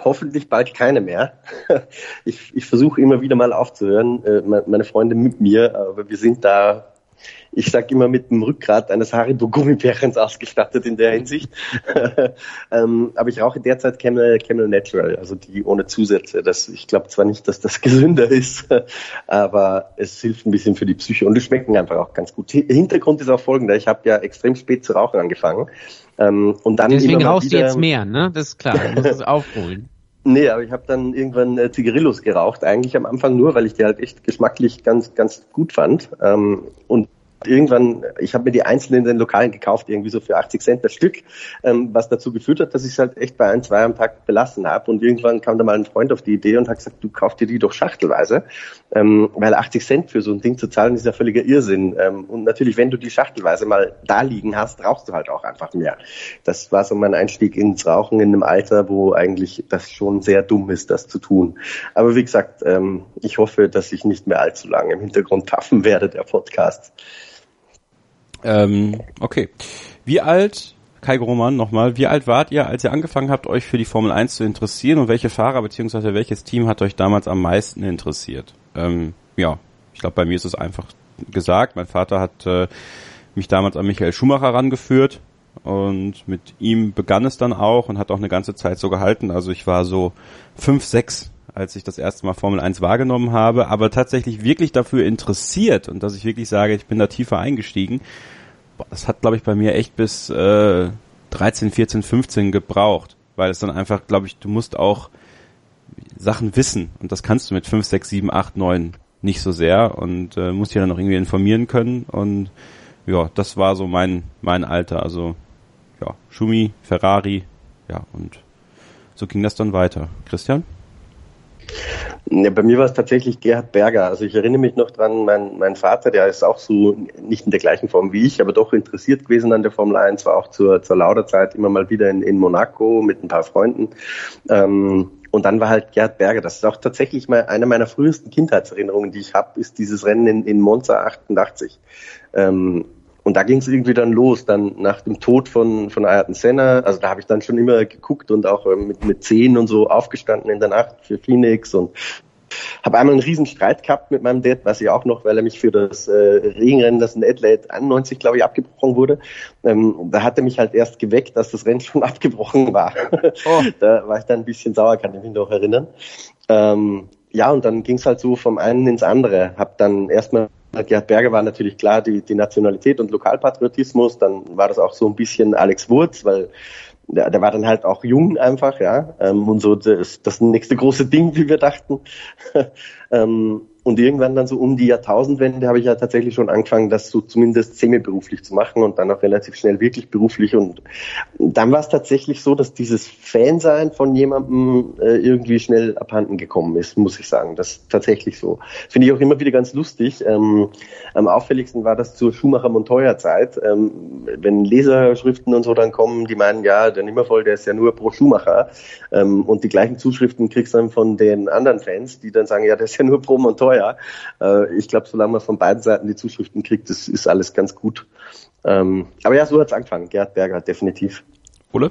hoffentlich bald keine mehr. Ich, ich versuche immer wieder mal aufzuhören, äh, meine Freunde mit mir, aber wir sind da, ich sag immer, mit dem Rückgrat eines Haribo-Gummibärchens ausgestattet in der Hinsicht. ähm, aber ich rauche derzeit Camel, Camel Natural, also die ohne Zusätze. Das, ich glaube zwar nicht, dass das gesünder ist, aber es hilft ein bisschen für die Psyche und die schmecken einfach auch ganz gut. Hintergrund ist auch folgender: Ich habe ja extrem spät zu rauchen angefangen. Ähm, und dann Deswegen immer rauchst wieder, du jetzt mehr, ne? Das ist klar, du musst es aufholen. Nee, aber ich habe dann irgendwann äh, Zigarillos geraucht, eigentlich am Anfang nur, weil ich die halt echt geschmacklich ganz ganz gut fand. Ähm, und irgendwann, ich habe mir die einzelnen in den Lokalen gekauft, irgendwie so für achtzig Cent das Stück, ähm, was dazu geführt hat, dass ich es halt echt bei ein, zwei am Tag belassen habe. Und irgendwann kam da mal ein Freund auf die Idee und hat gesagt, du kauf dir die doch schachtelweise, ähm, weil achtzig Cent für so ein Ding zu zahlen ist ja völliger Irrsinn. Ähm, und natürlich, wenn du die schachtelweise mal da liegen hast, rauchst du halt auch einfach mehr. Das war so mein Einstieg ins Rauchen in einem Alter, wo eigentlich das schon sehr dumm ist, das zu tun. Aber wie gesagt, ähm, ich hoffe, dass ich nicht mehr allzu lange im Hintergrund taffen werde, der Podcast. Ähm, okay. Wie alt, Kai Grohmann nochmal, wie alt wart ihr, als ihr angefangen habt, euch für die Formel eins zu interessieren, und welche Fahrer bzw. welches Team hat euch damals am meisten interessiert? Ähm, ja, ich glaube, bei mir ist es einfach gesagt. Mein Vater hat äh, mich damals an Michael Schumacher rangeführt und mit ihm begann es dann auch und hat auch eine ganze Zeit so gehalten. Also ich war so fünf, sechs, als ich das erste Mal Formel eins wahrgenommen habe, aber tatsächlich wirklich dafür interessiert und dass ich wirklich sage, ich bin da tiefer eingestiegen, das hat, glaube ich, bei mir echt bis äh, dreizehn, vierzehn, fünfzehn gebraucht, weil es dann einfach, glaube ich, du musst auch Sachen wissen und das kannst du mit fünf, sechs, sieben, acht, neun nicht so sehr und äh, musst dich dann noch irgendwie informieren können und ja, das war so mein mein Alter, also ja, Schumi, Ferrari, ja, und so ging das dann weiter. Christian? Ja, bei mir war es tatsächlich Gerhard Berger. Also ich erinnere mich noch dran, mein, mein Vater, der ist auch so nicht in der gleichen Form wie ich, aber doch interessiert gewesen an der Formel eins, war auch zur, zur Lauderzeit immer mal wieder in, in Monaco mit ein paar Freunden. Ähm, und dann war halt Gerhard Berger. Das ist auch tatsächlich mal eine meiner frühesten Kindheitserinnerungen, die ich habe, ist dieses Rennen in, in Monza achtundachtzig. Ähm, Und da ging es irgendwie dann los, dann nach dem Tod von von Ayrton Senna, also da habe ich dann schon immer geguckt und auch mit mit zehn und so aufgestanden in der Nacht für Phoenix und habe einmal einen riesen Streit gehabt mit meinem Dad, weiß ich auch noch, weil er mich für das äh, Regenrennen, das in Adelaide einundneunzig, glaube ich, abgebrochen wurde. Ähm, da hat er mich halt erst geweckt, dass das Rennen schon abgebrochen war. Oh. Da war ich dann ein bisschen sauer, kann ich mich noch erinnern. Ähm, ja, und dann ging es halt so vom einen ins andere. Hab dann erstmal Gerhard Berger war natürlich klar die, die Nationalität und Lokalpatriotismus, dann war das auch so ein bisschen Alex Wurz, weil der, der war dann halt auch jung einfach, ja, ähm, und so das, das nächste große Ding, wie wir dachten. ähm, und irgendwann dann so um die Jahrtausendwende habe ich ja tatsächlich schon angefangen, das so zumindest semi-beruflich zu machen und dann auch relativ schnell wirklich beruflich. Und dann war es tatsächlich so, dass dieses Fansein von jemandem äh, irgendwie schnell abhanden gekommen ist, muss ich sagen. Das ist tatsächlich so. Finde ich auch immer wieder ganz lustig. Ähm, am auffälligsten war das zur Schumacher-Montoya-Zeit. Ähm, wenn Leserschriften und so dann kommen, die meinen, ja, der Nimmervoll, der ist ja nur pro Schumacher. Ähm, und die gleichen Zuschriften kriegst du dann von den anderen Fans, die dann sagen, ja, der ist ja nur pro Montoya. Ja, äh, ich glaube, solange man von beiden Seiten die Zuschriften kriegt, das ist alles ganz gut. Ähm, aber ja, so hat's angefangen. Gerhard Berger, definitiv. Ole?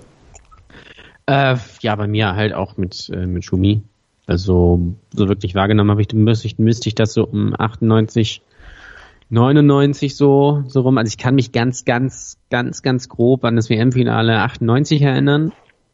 Äh, ja, bei mir halt auch mit äh, mit Schumi. Also so wirklich wahrgenommen habe ich, müsste ich, müsste ich das so um achtundneunzig, neunundneunzig so so rum. Also ich kann mich ganz, ganz, ganz, ganz grob an das W M-Finale achtundneunzig erinnern.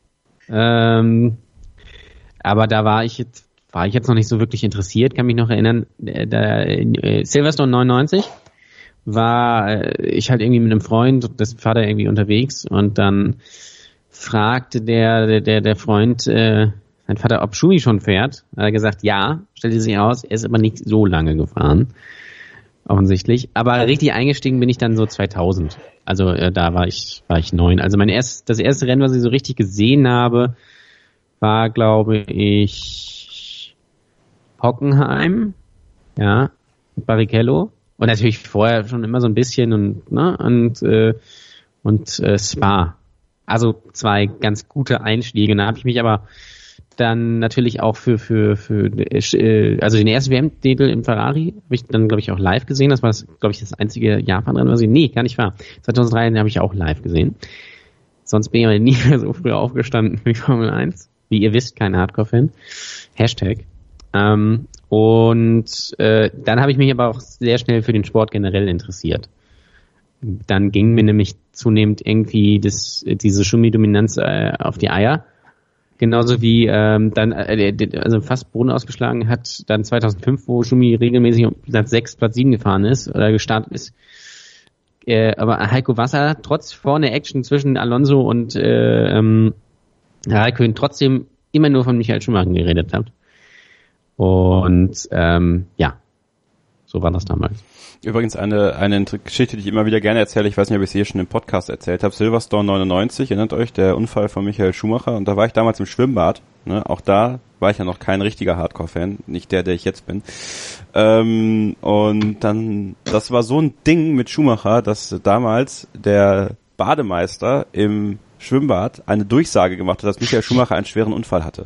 Ähm, aber da war ich jetzt war ich jetzt noch nicht so wirklich interessiert, kann mich noch erinnern, da, äh, Silverstone neunundneunzig war äh, ich halt irgendwie mit einem Freund, dessen Vater irgendwie unterwegs und dann fragte der der der Freund äh, sein Vater, ob Schumi schon fährt. Er hat gesagt, ja, stellte sich aus, er ist aber nicht so lange gefahren, offensichtlich. Aber richtig eingestiegen bin ich dann so zweitausend. Also äh, da war ich war ich neun. Also mein erst das erste Rennen, was ich so richtig gesehen habe, war, glaube ich, Hockenheim, ja, Barrichello und natürlich vorher schon immer so ein bisschen und ne und äh, und äh, Spa, also zwei ganz gute Einschläge. Da habe ich mich aber dann natürlich auch für für für äh, also den ersten W M-Titel im Ferrari habe ich dann, glaube ich, auch live gesehen. Das war, glaube ich, das einzige Japan-Rennen, was ich nee gar nicht war. zweitausenddrei habe ich auch live gesehen. Sonst bin ich aber nie mehr so früh aufgestanden für Formel eins. wie ihr wisst, kein Hardcore-Fan. Hashtag. Ähm, und äh, dann habe ich mich aber auch sehr schnell für den Sport generell interessiert. Dann ging mir nämlich zunehmend irgendwie das, diese Schumi-Dominanz äh, auf die Eier. Genauso wie ähm, dann äh, also fast Boden ausgeschlagen hat, dann zweitausendfünf, wo Schumi regelmäßig um Platz sechs, Platz sieben gefahren ist oder gestartet ist. Äh, aber Heiko Wasser, trotz vorne Action zwischen Alonso und äh, ähm, Raikkonen, trotzdem immer nur von Michael Schumacher geredet hat. Und ähm, ja, so war das damals. Übrigens eine eine Geschichte, die ich immer wieder gerne erzähle, ich weiß nicht, ob ich es hier schon im Podcast erzählt habe, Silverstone neunundneunzig, erinnert euch, der Unfall von Michael Schumacher, und da war ich damals im Schwimmbad, ne? Auch da war ich ja noch kein richtiger Hardcore-Fan, nicht der, der ich jetzt bin. Ähm, und dann, das war so ein Ding mit Schumacher, dass damals der Bademeister im Schwimmbad eine Durchsage gemacht hat, dass Michael Schumacher einen schweren Unfall hatte.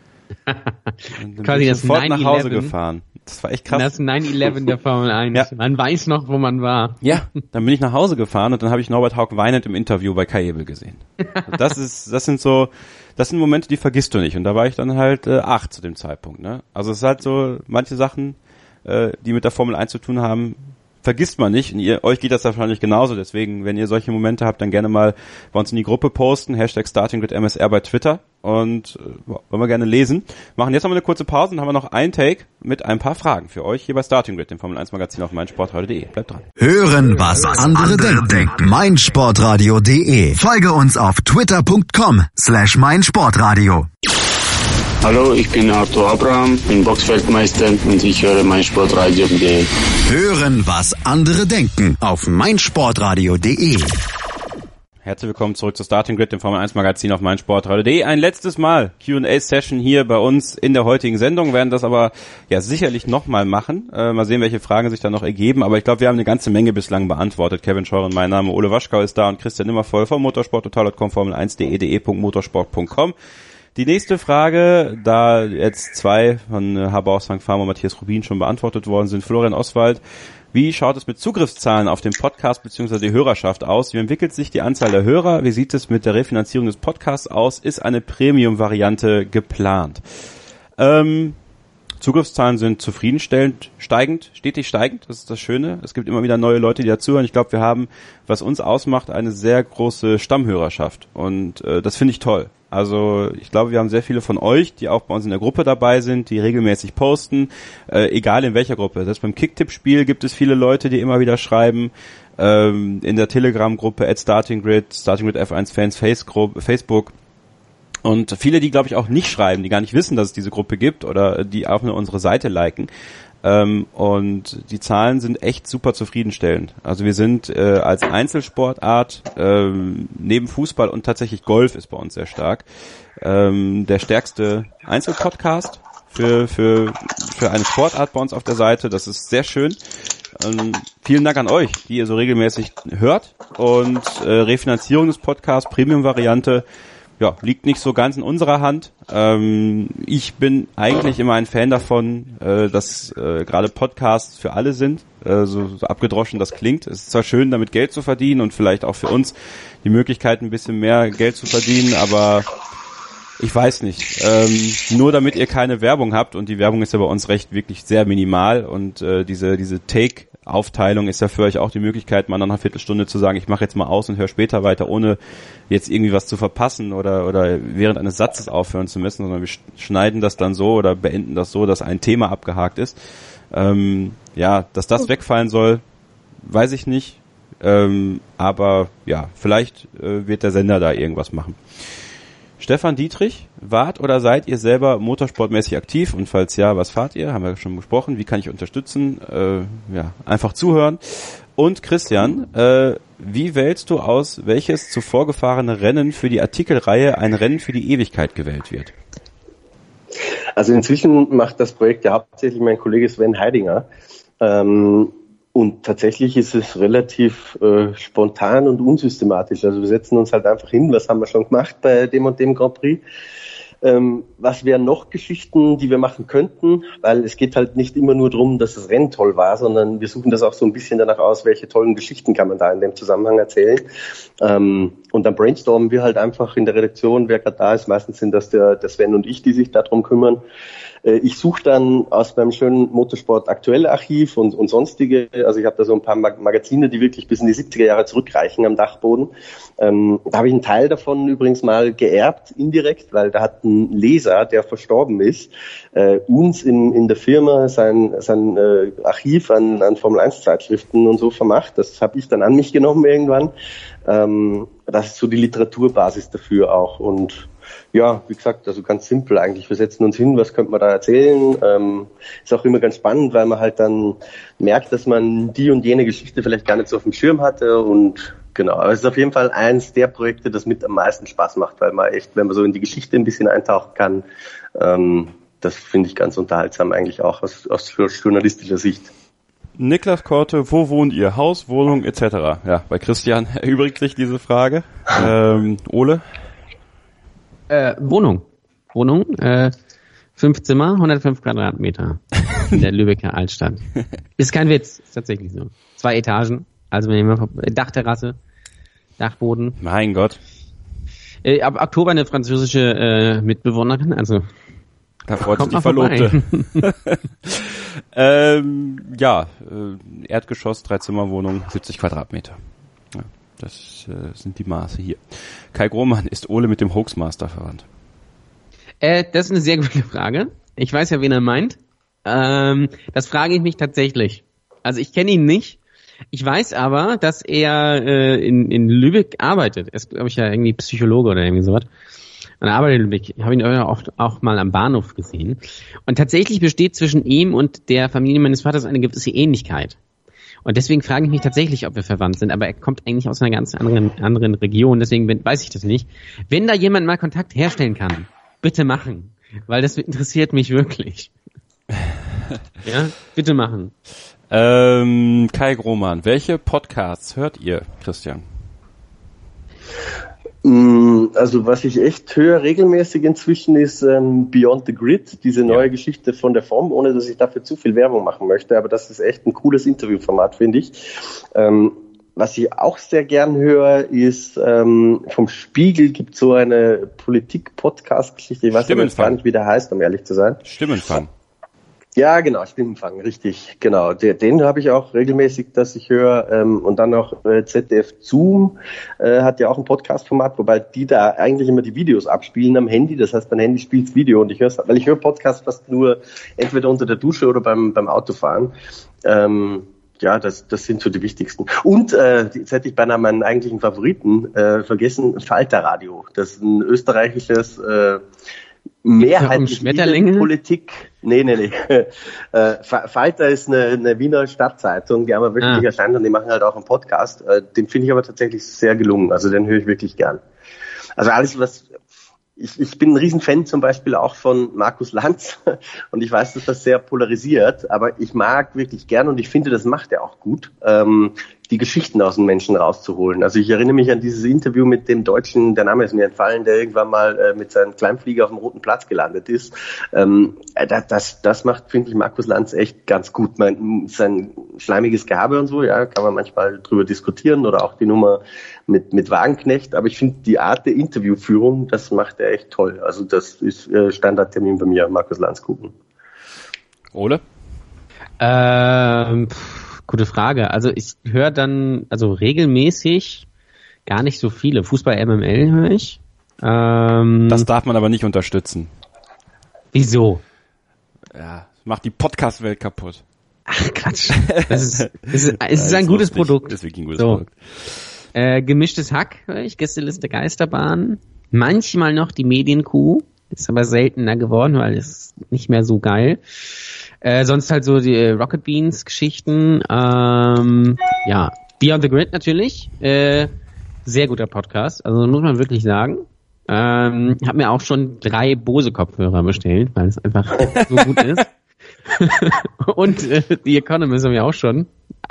Und dann Quasi bin ich das sofort nach Hause nine eleven gefahren. Das war echt krass. Das neun elf der Formel eins. Ja. Man weiß noch, wo man war. Ja, dann bin ich nach Hause gefahren und dann habe ich Norbert Haug weinend im Interview bei Kai Ebel gesehen. Das ist, das sind so, das sind Momente, die vergisst du nicht. Und da war ich dann halt äh, acht zu dem Zeitpunkt. Ne? Also es ist halt so, manche Sachen, äh, die mit der Formel eins zu tun haben, vergisst man nicht. Und ihr, euch geht das wahrscheinlich genauso. Deswegen, wenn ihr solche Momente habt, dann gerne mal bei uns in die Gruppe posten. Hashtag StartingGridMSR bei Twitter. Und äh, wollen wir gerne lesen. Machen jetzt noch mal eine kurze Pause und haben wir noch einen Take mit ein paar Fragen für euch hier bei Starting Grid, dem Formel eins Magazin auf meinsportradio punkt de. Bleibt dran. Hören, was andere denken. meinsportradio punkt de. Folge uns auf twitter.com slash meinsportradio. Hallo, ich bin Arthur Abraham, bin Boxfeldmeister und ich höre meinsportradio punkt de. Hören, was andere denken auf meinsportradio punkt de. Herzlich willkommen zurück zu Starting Grid, dem Formel eins Magazin auf meinsportradio punkt de. Ein letztes Mal Q and A-Session hier bei uns in der heutigen Sendung. Wir werden das aber ja sicherlich nochmal machen. Äh, mal sehen, welche Fragen sich da noch ergeben. Aber ich glaube, wir haben eine ganze Menge bislang beantwortet. Kevin Scheuren, mein Name, Ole Waschkau ist da und Christian Nimmervoll von motorsporttotal punkt com, formel eins punkt de, de punkt motorsport punkt com. Die nächste Frage, da jetzt zwei von Habaus Sankt Farmer und Matthias Rubin schon beantwortet worden sind. Florian Oswald, wie schaut es mit Zugriffszahlen auf den Podcast bzw. die Hörerschaft aus? Wie entwickelt sich die Anzahl der Hörer? Wie sieht es mit der Refinanzierung des Podcasts aus? Ist eine Premium-Variante geplant? Ähm, Zugriffszahlen sind zufriedenstellend, steigend, stetig steigend, das ist das Schöne. Es gibt immer wieder neue Leute, die dazuhören. Ich glaube, wir haben, was uns ausmacht, eine sehr große Stammhörerschaft und äh, das finde ich toll. Also ich glaube, wir haben sehr viele von euch, die auch bei uns in der Gruppe dabei sind, die regelmäßig posten, äh, egal in welcher Gruppe. Selbst beim Kicktipp-Spiel gibt es viele Leute, die immer wieder schreiben. Ähm, in der Telegram-Gruppe at StartingGrid, StartingGrid F eins Fans Facebook. Und viele, die, glaube ich, auch nicht schreiben, die gar nicht wissen, dass es diese Gruppe gibt oder die auch nur unsere Seite liken. Ähm, und die Zahlen sind echt super zufriedenstellend. Also wir sind äh, als Einzelsportart ähm, neben Fußball und tatsächlich Golf ist bei uns sehr stark ähm, der stärkste Einzelpodcast für für für eine Sportart bei uns auf der Seite. Das ist sehr schön. Ähm, vielen Dank an euch, die ihr so regelmäßig hört. Und äh, Refinanzierung des Podcasts, Premium-Variante, ja, liegt nicht so ganz in unserer Hand. Ähm, ich bin eigentlich immer ein Fan davon, äh, dass äh, gerade Podcasts für alle sind, äh, so, so abgedroschen das klingt. Es ist zwar schön, damit Geld zu verdienen und vielleicht auch für uns die Möglichkeit, ein bisschen mehr Geld zu verdienen, aber ich weiß nicht. Ähm, nur damit ihr keine Werbung habt, und die Werbung ist ja bei uns recht wirklich sehr minimal, und äh, diese diese Take-Aufteilung ist ja für euch auch die Möglichkeit, mal nach einer Viertelstunde zu sagen, ich mache jetzt mal aus und höre später weiter, ohne jetzt irgendwie was zu verpassen oder oder während eines Satzes aufhören zu müssen, sondern wir schneiden das dann so oder beenden das so, dass ein Thema abgehakt ist. Ähm, ja, dass das wegfallen soll, weiß ich nicht. Ähm, aber ja, vielleicht äh, wird der Sender da irgendwas machen. Stefan Dietrich, wart oder seid ihr selber motorsportmäßig aktiv? Und falls ja, was fahrt ihr? Haben wir schon besprochen. Wie kann ich unterstützen? Äh, ja, einfach zuhören. Und Christian, äh, wie wählst du aus, welches zuvor gefahrene Rennen für die Artikelreihe ein Rennen für die Ewigkeit gewählt wird? Also inzwischen macht das Projekt ja hauptsächlich mein Kollege Sven Heidinger. Ähm, Und tatsächlich ist es relativ äh, spontan und unsystematisch. Also wir setzen uns halt einfach hin, was haben wir schon gemacht bei dem und dem Grand Prix. Ähm, was wären noch Geschichten, die wir machen könnten? Weil es geht halt nicht immer nur darum, dass das Rennen toll war, sondern wir suchen das auch so ein bisschen danach aus, welche tollen Geschichten kann man da in dem Zusammenhang erzählen. Ähm, und dann brainstormen wir halt einfach in der Redaktion, wer gerade da ist. Meistens sind das der, der Sven und ich, die sich darum kümmern. Äh, ich suche dann aus meinem schönen Motorsport aktuelle Archiv und, und sonstige, also ich habe da so ein paar Mag- Magazine, die wirklich bis in die siebziger Jahre zurückreichen am Dachboden. Ähm, da habe ich einen Teil davon übrigens mal geerbt, indirekt, weil da hat ein Leser, der verstorben ist, äh, uns in, in der Firma sein, sein äh, Archiv an, an Formel eins Zeitschriften und so vermacht. Das habe ich dann an mich genommen irgendwann. Ähm, das ist so die Literaturbasis dafür auch. Und ja, wie gesagt, also ganz simpel eigentlich. Wir setzen uns hin, was könnte man da erzählen? Ähm, ist auch immer ganz spannend, weil man halt dann merkt, dass man die und jene Geschichte vielleicht gar nicht so auf dem Schirm hatte. Und genau, aber es ist auf jeden Fall eins der Projekte, das mit am meisten Spaß macht, weil man echt, wenn man so in die Geschichte ein bisschen eintauchen kann, ähm, das finde ich ganz unterhaltsam eigentlich auch aus, aus journalistischer Sicht. Niklas Korte, wo wohnt ihr? Haus, Wohnung et cetera. Ja, bei Christian erübrigt sich diese Frage. Ähm, Ole? Äh, Wohnung. Wohnung, äh, fünf Zimmer, hundertfünf Quadratmeter in der Lübecker Altstadt. Ist kein Witz, ist tatsächlich so. Zwei Etagen, also wenn ihr Dachterrasse, Dachboden. Mein Gott. Äh, ab Oktober eine französische äh, Mitbewohnerin, also da freut sich die Verlobte. ähm, ja, äh, Erdgeschoss, Dreizimmerwohnung, siebzig Quadratmeter. Ja, das äh, sind die Maße hier. Kai Grohmann, ist Ole mit dem Hoaxmaster verwandt? Äh, das ist eine sehr gute Frage. Ich weiß ja, wen er meint. Ähm, das frage ich mich tatsächlich. Also ich kenne ihn nicht. Ich weiß aber, dass er äh, in, in Lübeck arbeitet. Er ist, glaube ich, ja irgendwie Psychologe oder irgendwie sowas. Und er arbeitet in Lübeck. Ich habe ihn auch, auch mal am Bahnhof gesehen. Und tatsächlich besteht zwischen ihm und der Familie meines Vaters eine gewisse Ähnlichkeit. Und deswegen frage ich mich tatsächlich, ob wir verwandt sind. Aber er kommt eigentlich aus einer ganz anderen, anderen Region. Deswegen weiß ich das nicht. Wenn da jemand mal Kontakt herstellen kann, bitte machen. Weil das interessiert mich wirklich. Ja, bitte machen. Ähm, Kai Grohmann, welche Podcasts hört ihr, Christian? Also was ich echt höre regelmäßig inzwischen ist ähm, Beyond the Grid, diese neue ja. Geschichte von der Form, ohne dass ich dafür zu viel Werbung machen möchte, aber das ist echt ein cooles Interviewformat, finde ich. Ähm, was ich auch sehr gern höre, ist ähm, vom Spiegel gibt so eine Politik-Podcast-Geschichte, ich weiß aber gar nicht, wie der heißt, um ehrlich zu sein. Stimmenfang. Ja, genau, Stimmenfang, richtig, genau. Den, den habe ich auch regelmäßig, dass ich höre. Ähm, und dann noch äh, Z D F Zoom äh, hat ja auch ein Podcast-Format, wobei die da eigentlich immer die Videos abspielen am Handy. Das heißt, mein Handy spielt Video und ich höre, weil ich höre Podcasts fast nur entweder unter der Dusche oder beim beim Autofahren. Ähm, ja, das das sind so die wichtigsten. Und äh, jetzt hätte ich beinahe meinen eigentlichen Favoriten äh, vergessen, Falter Radio. Das ist ein österreichisches äh, mehrheitliche Politik. Nee, nee, nee. Äh, Falter ist eine, eine Wiener Stadtzeitung, die einmal wirklich ah. erscheint und die machen halt auch einen Podcast. Äh, den finde ich aber tatsächlich sehr gelungen. Also den höre ich wirklich gern. Also alles, was ich, ich bin ein Riesenfan zum Beispiel auch von Markus Lanz und ich weiß, dass das sehr polarisiert, aber ich mag wirklich gern und ich finde, das macht er auch gut, ähm, die Geschichten aus den Menschen rauszuholen. Also ich erinnere mich an dieses Interview mit dem Deutschen, der Name ist mir entfallen, der irgendwann mal äh, mit seinem Kleinflieger auf dem Roten Platz gelandet ist. Ähm, das, das, das macht, finde ich, Markus Lanz echt ganz gut. Mein, sein schleimiges Gehabe und so, ja, kann man manchmal drüber diskutieren oder auch die Nummer mit, mit Wagenknecht, aber ich finde die Art der Interviewführung, das macht er echt toll. Also das ist äh, Standardtermin bei mir, Markus Lanz gucken. Ole? Ähm, pff, gute Frage. Also ich höre dann, also regelmäßig gar nicht so viele. Fußball M M L höre ich. Ähm, das darf man aber nicht unterstützen. Wieso? Ja, macht die Podcast-Welt kaputt. Ach Quatsch. Das ist, das ist, es ist ein gutes lustig. Produkt. Das ist wirklich ein gutes so. Produkt. Äh, gemischtes Hack höre ich, Gästeliste Geisterbahn. Manchmal noch die Medienkuh. Ist aber seltener geworden, weil es nicht mehr so geil. Äh, sonst halt so die Rocket Beans Geschichten. Ähm, ja, Beyond the Grid natürlich. Äh, sehr guter Podcast. Also muss man wirklich sagen. Ähm, hab mir auch schon drei Bose Kopfhörer bestellt, weil es einfach so gut ist. Und äh, The Economist haben wir auch schon.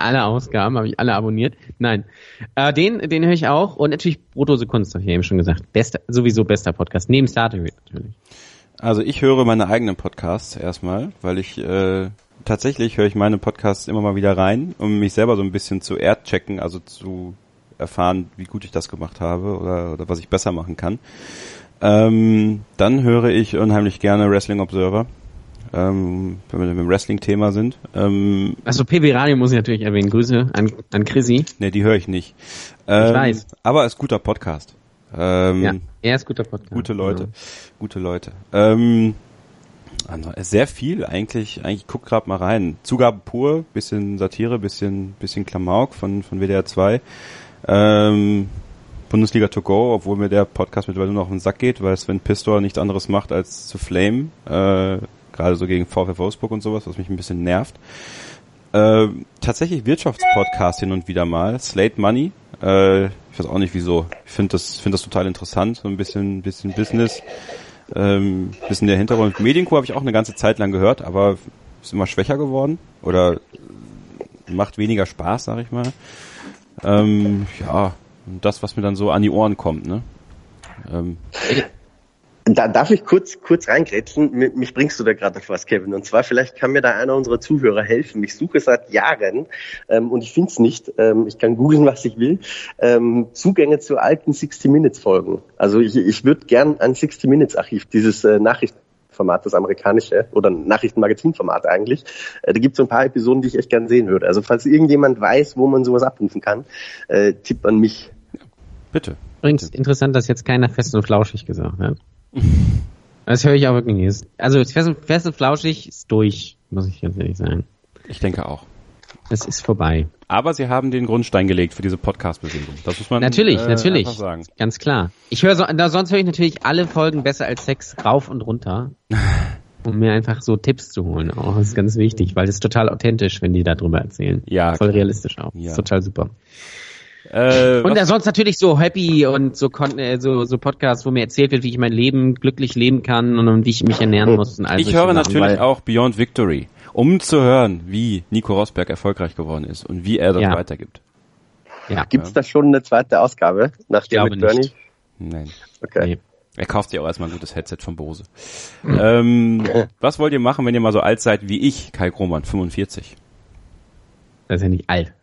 alle Ausgaben, habe ich alle abonniert. Nein, äh, den, den höre ich auch und natürlich Brotdose Kunst, habe ich ja eben schon gesagt. Bester, sowieso bester Podcast, neben Starting Grid natürlich. Also ich höre meine eigenen Podcasts erstmal, weil ich äh, tatsächlich höre ich meine Podcasts immer mal wieder rein, um mich selber so ein bisschen zu erdchecken, also zu erfahren, wie gut ich das gemacht habe oder, oder was ich besser machen kann. Ähm, dann höre ich unheimlich gerne Wrestling Observer, ähm, wenn wir mit dem Wrestling-Thema sind. Ähm, Achso, P B Radio muss ich natürlich erwähnen. Grüße an, an Chrissy. Ne, die höre ich nicht. Ähm, ich weiß. Aber ist guter Podcast. Ähm, ja, er ist guter Podcast. Gute Leute, ja. gute Leute. Ähm, sehr viel eigentlich. Eigentlich guck grad mal rein. Zugabe pur, bisschen Satire, bisschen bisschen Klamauk von von W D R zwei. Ähm, Bundesliga to go, obwohl mir der Podcast mittlerweile nur noch auf den Sack geht, weil Sven Pistor nichts anderes macht als zu flamen, äh, gerade so gegen VfL Wolfsburg und sowas, was mich ein bisschen nervt. Äh, tatsächlich Wirtschaftspodcast hin und wieder mal, Slate Money, äh, ich weiß auch nicht wieso, ich finde das finde das total interessant, so ein bisschen bisschen Business, ähm, bisschen der Hintergrund. Medienco habe ich auch eine ganze Zeit lang gehört, aber ist immer schwächer geworden oder macht weniger Spaß, sag ich mal. Ähm, ja, das, was mir dann so an die Ohren kommt, ne? Ähm. Da darf ich kurz kurz reingrätschen. Mich bringst du da gerade auf was, Kevin. Und zwar, vielleicht kann mir da einer unserer Zuhörer helfen. Ich suche seit Jahren ähm, und ich finde es nicht. Ähm, ich kann googeln, was ich will. Ähm, Zugänge zu alten sixty Minutes Folgen. Also ich, ich würde gern ein sixty Minutes Archiv, dieses äh, Nachrichtenformat, das amerikanische, oder Nachrichtenmagazinformat eigentlich. Äh, da gibt es so ein paar Episoden, die ich echt gern sehen würde. Also falls irgendjemand weiß, wo man sowas abrufen kann, äh, Tipp an mich. Bitte. Übrigens interessant, dass jetzt keiner fest und flauschig gesagt hat. Das höre ich auch wirklich nicht. Also fest und, fest und flauschig ist durch, muss ich ganz ehrlich sagen. Ich denke auch. Es ist vorbei. Aber sie haben den Grundstein gelegt für diese Podcast-Bewegung. Das muss man natürlich, äh, natürlich, einfach sagen. Ganz klar. Ich höre so, da, sonst höre ich natürlich alle Folgen besser als Sex rauf und runter, um mir einfach so Tipps zu holen. Auch das ist ganz wichtig, weil das ist total authentisch, wenn die darüber erzählen. Ja, voll realistisch auch. Ja. Das ist total super. Äh, und da sonst natürlich so Happy und so, so so Podcasts, wo mir erzählt wird, wie ich mein Leben glücklich leben kann und, und wie ich mich ernähren muss. Und all ich höre Sachen, natürlich auch Beyond Victory, um zu hören, wie Nico Rosberg erfolgreich geworden ist und wie er das ja. weitergibt. Ja. Gibt es da schon eine zweite Ausgabe nach der mit Bernie? Nicht. Nein. Okay. Nee. Er kauft sich auch erstmal ein gutes Headset von Bose. Mhm. Ähm, was wollt ihr machen, wenn ihr mal so alt seid wie ich, Kai Grohmann, fünfundvierzig? Das ist ja nicht alt.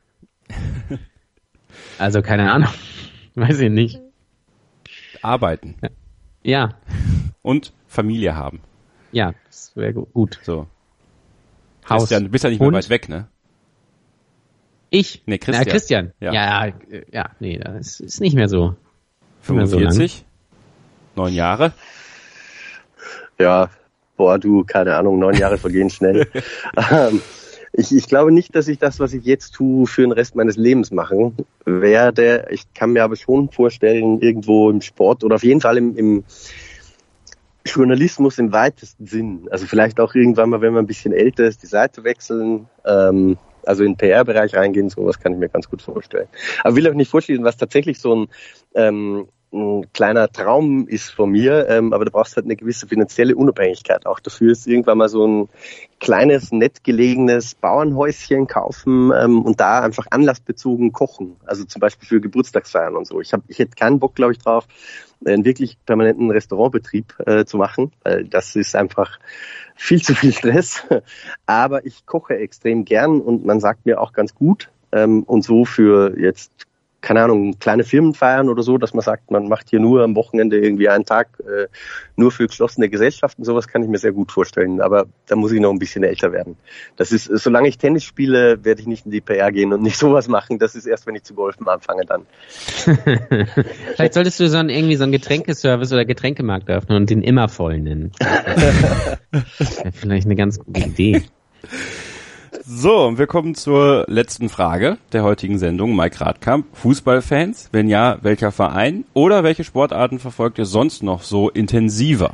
Also keine Ahnung, weiß ich nicht. Arbeiten. Ja. Und Familie haben. Ja, das wäre gut. So. Haus. Christian, du bist ja nicht und? mehr weit weg, ne? Ich? Nee, Christian. Na, Christian. Ja, ja, ja, ja nee, das ist nicht mehr so. fünfundvierzig? So neun Jahre? Ja, boah, du, keine Ahnung, neun Jahre vergehen schnell. ähm, Ich, ich glaube nicht, dass ich das, was ich jetzt tue, für den Rest meines Lebens machen werde. Ich kann mir aber schon vorstellen, irgendwo im Sport oder auf jeden Fall im, im Journalismus im weitesten Sinn. Also vielleicht auch irgendwann mal, wenn man ein bisschen älter ist, die Seite wechseln, ähm, also in den P R-Bereich reingehen, sowas kann ich mir ganz gut vorstellen. Aber will auch nicht vorstellen, was tatsächlich so ein ähm, ein kleiner Traum ist von mir, ähm, aber du brauchst halt eine gewisse finanzielle Unabhängigkeit auch dafür, ist irgendwann mal so ein kleines, nett gelegenes Bauernhäuschen kaufen ähm, und da einfach anlassbezogen kochen, also zum Beispiel für Geburtstagsfeiern und so. Ich hab, ich hätte keinen Bock, glaube ich, drauf, einen wirklich permanenten Restaurantbetrieb äh, zu machen, weil das ist einfach viel zu viel Stress, aber ich koche extrem gern und man sagt mir auch ganz gut ähm, und so für jetzt keine Ahnung, kleine Firmen feiern oder so, dass man sagt, man macht hier nur am Wochenende irgendwie einen Tag äh, nur für geschlossene Gesellschaften, sowas kann ich mir sehr gut vorstellen, aber da muss ich noch ein bisschen älter werden. Das ist, solange ich Tennis spiele, werde ich nicht in die P R gehen und nicht sowas machen, das ist erst, wenn ich zu golfen anfange dann. Vielleicht solltest du so einen, irgendwie so einen Getränkeservice oder Getränkemarkt öffnen und den immer voll nennen. Das wäre vielleicht eine ganz gute Idee. So, wir kommen zur letzten Frage der heutigen Sendung. Mike Radkamp, Fußballfans? Wenn ja, welcher Verein? Oder welche Sportarten verfolgt ihr sonst noch so intensiver?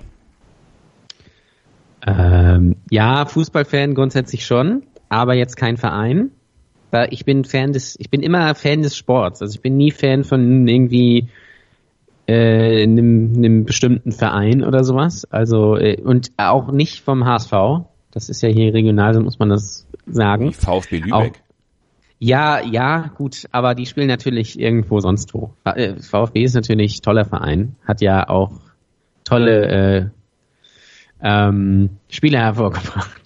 Ähm, ja, Fußballfan grundsätzlich schon, aber jetzt kein Verein. Ich bin Fan des, ich bin immer Fan des Sports. Also ich bin nie Fan von irgendwie äh, einem, einem bestimmten Verein oder sowas. Also äh, und auch nicht vom H S V. Das ist ja hier regional, so muss man das sagen. VfB Lübeck. Auch, Ja, ja, gut, aber die spielen natürlich irgendwo sonst wo. VfB ist natürlich ein toller Verein, hat ja auch tolle äh, ähm, Spieler hervorgebracht.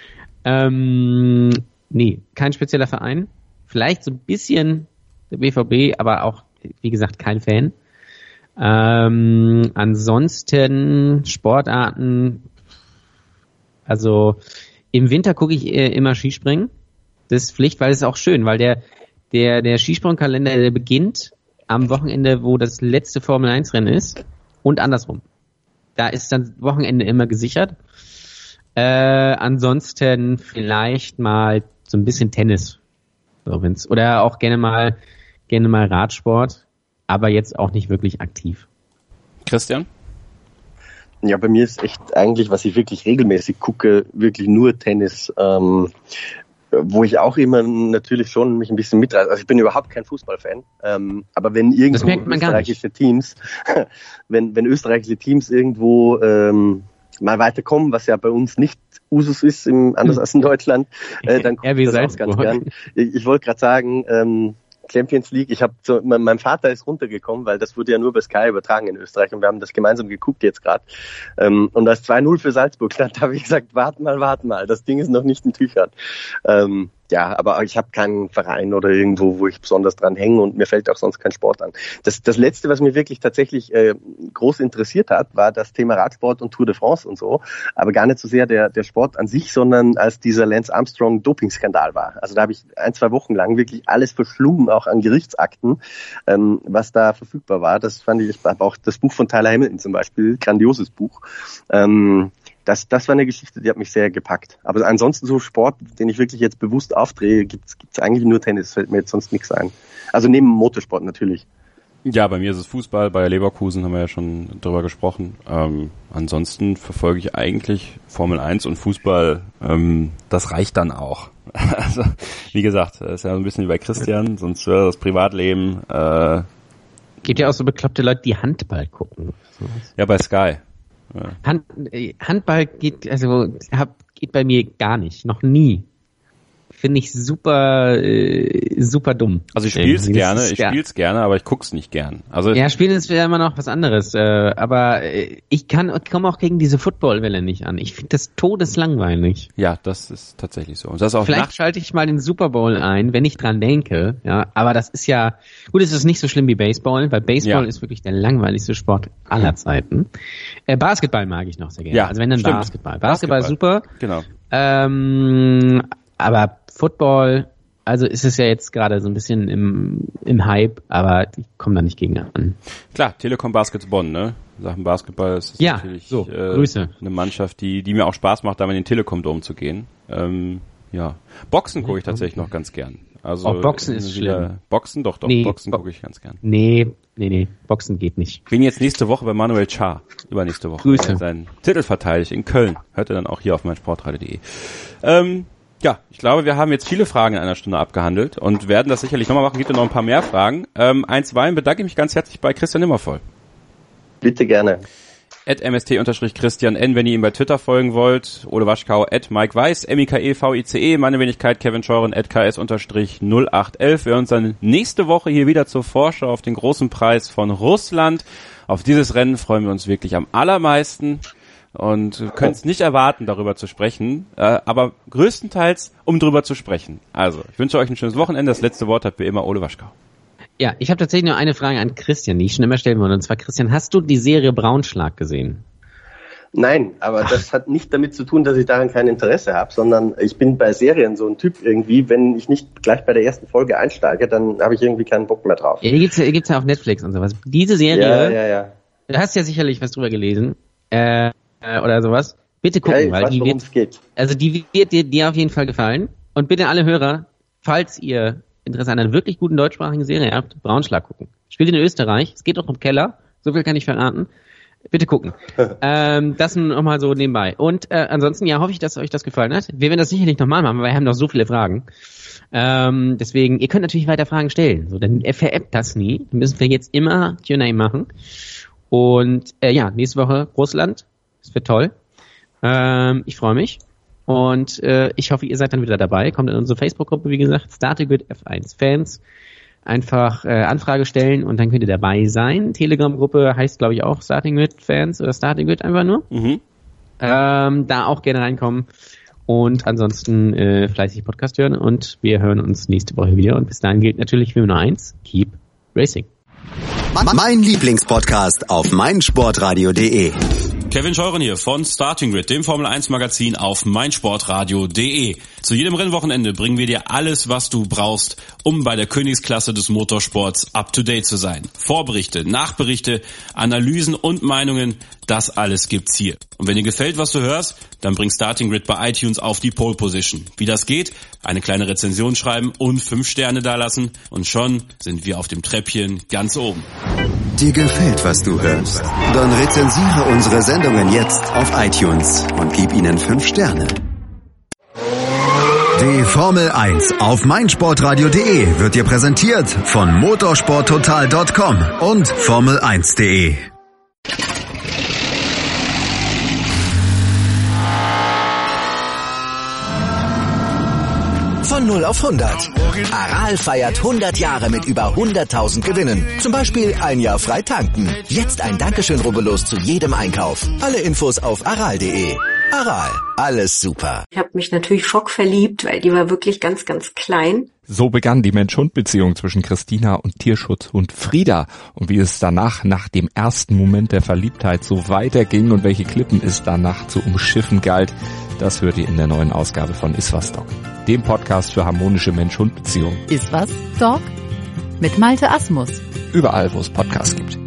Ähm, nee, kein spezieller Verein. Vielleicht so ein bisschen der B V B, aber auch, wie gesagt, kein Fan. Ähm, ansonsten Sportarten, also im Winter gucke ich äh, immer Skispringen. Das ist Pflicht, weil es ist auch schön, weil der der der Skisprungkalender, der beginnt am Wochenende, wo das letzte Formel eins Rennen ist und andersrum. Da ist dann Wochenende immer gesichert. Äh, ansonsten vielleicht mal so ein bisschen Tennis. So, wenn's, oder auch gerne mal gerne mal Radsport, aber jetzt auch nicht wirklich aktiv. Christian? Ja, bei mir ist echt eigentlich, was ich wirklich regelmäßig gucke, wirklich nur Tennis, ähm, wo ich auch immer natürlich schon mich ein bisschen mitreiße. Also ich bin überhaupt kein Fußballfan, ähm, aber wenn irgendwo österreichische Teams, wenn, wenn österreichische Teams irgendwo ähm, mal weiterkommen, was ja bei uns nicht Usus ist, im, anders als in Deutschland, äh, dann gucke ich das auch ganz gern. Ich, ich wollte gerade sagen, ähm, Champions League, ich habe so, mein, mein Vater ist runtergekommen, weil das wurde ja nur bei Sky übertragen in Österreich und wir haben das gemeinsam geguckt jetzt gerade. Ähm, und als zwei null für Salzburg stand, habe ich gesagt, warte mal, warte mal, das Ding ist noch nicht in Tüchern. Ähm, ja, aber ich habe keinen Verein oder irgendwo, wo ich besonders dran hänge und mir fällt auch sonst kein Sport an. Das, das Letzte, was mir wirklich tatsächlich äh, groß interessiert hat, war das Thema Radsport und Tour de France und so, aber gar nicht so sehr der, der Sport an sich, sondern als dieser Lance Armstrong Dopingskandal war. Also da habe ich ein, zwei Wochen lang wirklich alles verschlungen, auch an Gerichtsakten, ähm, was da verfügbar war. Das fand ich, auch das Buch von Tyler Hamilton zum Beispiel, grandioses Buch. Ähm, Das, das war eine Geschichte, die hat mich sehr gepackt. Aber ansonsten so Sport, den ich wirklich jetzt bewusst aufdrehe, gibt's gibt's eigentlich nur Tennis, fällt mir jetzt sonst nichts ein. Also neben Motorsport natürlich. Ja, bei mir ist es Fußball, bei Leverkusen haben wir ja schon drüber gesprochen. Ähm, ansonsten verfolge ich eigentlich Formel eins und Fußball, ähm, das reicht dann auch. Also, wie gesagt, das ist ja ein bisschen wie bei Christian, sonst wäre das Privatleben. Äh, Gibt ja auch so bekloppte Leute, die Handball gucken. So. Ja, bei Sky. Ja. Hand, Handball geht, also hab, geht bei mir gar nicht, noch nie. Finde ich super, äh, super dumm. Also ich spiel's gerne, ich spiel's gerne, aber ich guck's nicht gern. Also ja, spielen ist ja immer noch was anderes. Äh, aber äh, ich kann, komme auch gegen diese Footballwelle nicht an. Ich finde das todeslangweilig. Ja, das ist tatsächlich so. Und das auch Vielleicht schalte ich mal den Super Bowl ein, wenn ich dran denke. Ja, aber das ist ja gut. Es ist nicht so schlimm wie Baseball, weil Baseball ja. ist wirklich der langweiligste Sport aller Zeiten. Äh, Basketball mag ich noch sehr gerne. Ja, also wenn dann stimmt. Basketball. Basketball, Basketball ist super. Genau. Ähm, aber Football, also ist es ja jetzt gerade so ein bisschen im, im Hype, aber ich komme da nicht gegen an. Klar, Telekom Baskets Bonn, ne? Sachen Basketball ist ja, natürlich so, äh, Grüße. Eine Mannschaft, die die mir auch Spaß macht, da in den Telekom Dome zu gehen. Ähm, ja, Boxen gucke ich tatsächlich noch ganz gern. Also oh, Boxen ist wieder schlimm. Boxen, doch, doch, nee, Boxen Bo- gucke ich ganz gern. Nee, nee, nee, Boxen geht nicht. Ich bin jetzt nächste Woche bei Manuel Char, übernächste Woche. Grüße. Seinen Titel verteidigt in Köln. Hört ihr dann auch hier auf meinsportradio punkt de. Ähm, Ja, ich glaube, wir haben jetzt viele Fragen in einer Stunde abgehandelt und werden das sicherlich nochmal machen. Gibt ja noch ein paar mehr Fragen. Ähm, einstweilen bedanke ich mich ganz herzlich bei Christian Nimmervoll. Bitte gerne. at m s t Christian N, wenn ihr ihm bei Twitter folgen wollt. Ole Waschkau, at Mike Weiß, M I K E V I C E, meine Wenigkeit Kevin Scheuren, at K S null acht elf. Wir hören uns dann nächste Woche hier wieder zur Vorschau auf den großen Preis von Russland. Auf dieses Rennen freuen wir uns wirklich am allermeisten. Und können es nicht erwarten, darüber zu sprechen, äh, aber größtenteils, um drüber zu sprechen. Also, ich wünsche euch ein schönes Wochenende. Das letzte Wort hat wie immer Ole Waschkau. Ja, ich habe tatsächlich nur eine Frage an Christian, die ich schon immer stellen wollte. Und zwar, Christian, hast du die Serie Braunschlag gesehen? Nein, aber das hat nicht damit zu tun, dass ich daran kein Interesse habe, sondern ich bin bei Serien so ein Typ irgendwie, wenn ich nicht gleich bei der ersten Folge einsteige, dann habe ich irgendwie keinen Bock mehr drauf. Ja, die gibt's ja, die gibt's ja auf Netflix und sowas. Diese Serie, ja, ja, ja. du hast ja sicherlich was drüber gelesen, äh, oder sowas. Bitte gucken, ja, ich weil weiß, die wird, geht. also die wird dir, dir auf jeden Fall gefallen. Und bitte alle Hörer, falls ihr Interesse an einer wirklich guten deutschsprachigen Serie habt, Braunschlag gucken. Spielt in Österreich, es geht auch im Keller, so viel kann ich verraten. Bitte gucken. ähm, das nochmal so nebenbei. Und äh, ansonsten, ja, hoffe ich, dass euch das gefallen hat. Wir werden das sicherlich nochmal machen, weil wir haben noch so viele Fragen. Ähm, deswegen, ihr könnt natürlich weiter Fragen stellen. So, dann veräppt das nie. Dann müssen wir jetzt immer Q und A machen. Und äh, ja, nächste Woche Russland. Das wird toll. Ähm, ich freue mich. Und äh, ich hoffe, ihr seid dann wieder dabei. Kommt in unsere Facebook-Gruppe, wie gesagt, Starting Grid F eins Fans. Einfach äh, Anfrage stellen und dann könnt ihr dabei sein. Telegram-Gruppe heißt, glaube ich, auch Starting Grid Fans oder Starting Grid einfach nur. Mhm. Ähm, da auch gerne reinkommen. Und ansonsten äh, fleißig Podcast hören. Und wir hören uns nächste Woche wieder. Und bis dahin gilt natürlich wie Nummer eins, keep racing. Mein Lieblingspodcast auf meinsportradio punkt de. Kevin Scheuren hier von Starting Grid, dem Formel eins Magazin auf meinsportradio punkt de. Zu jedem Rennwochenende bringen wir dir alles, was du brauchst, um bei der Königsklasse des Motorsports up to date zu sein. Vorberichte, Nachberichte, Analysen und Meinungen, das alles gibt's hier. Und wenn dir gefällt, was du hörst, dann bring Starting Grid bei iTunes auf die Pole Position. Wie das geht? Eine kleine Rezension schreiben und fünf Sterne dalassen und schon sind wir auf dem Treppchen ganz oben. Dir gefällt, was du hörst? Dann rezensiere unsere Sendungen jetzt auf iTunes und gib ihnen fünf Sterne. Die Formel eins auf meinsportradio punkt de wird dir präsentiert von motorsporttotal punkt com und formel eins punkt de. Von null auf hundert. Aral feiert hundert Jahre mit über hunderttausend Gewinnen. Zum Beispiel ein Jahr frei tanken. Jetzt ein Dankeschön, rubbellos zu jedem Einkauf. Alle Infos auf aral punkt de. Aral, alles super. Ich habe mich natürlich schockverliebt, weil die war wirklich ganz, ganz klein. So begann die Mensch-Hund-Beziehung zwischen Christina und Tierschutzhund Frieda. Und wie es danach, nach dem ersten Moment der Verliebtheit, so weiterging und welche Klippen es danach zu umschiffen galt, das hört ihr in der neuen Ausgabe von Iswas Dog, dem Podcast für harmonische Mensch-Hund-Beziehungen. Iswas Dog mit Malte Asmus. Überall, wo es Podcasts gibt.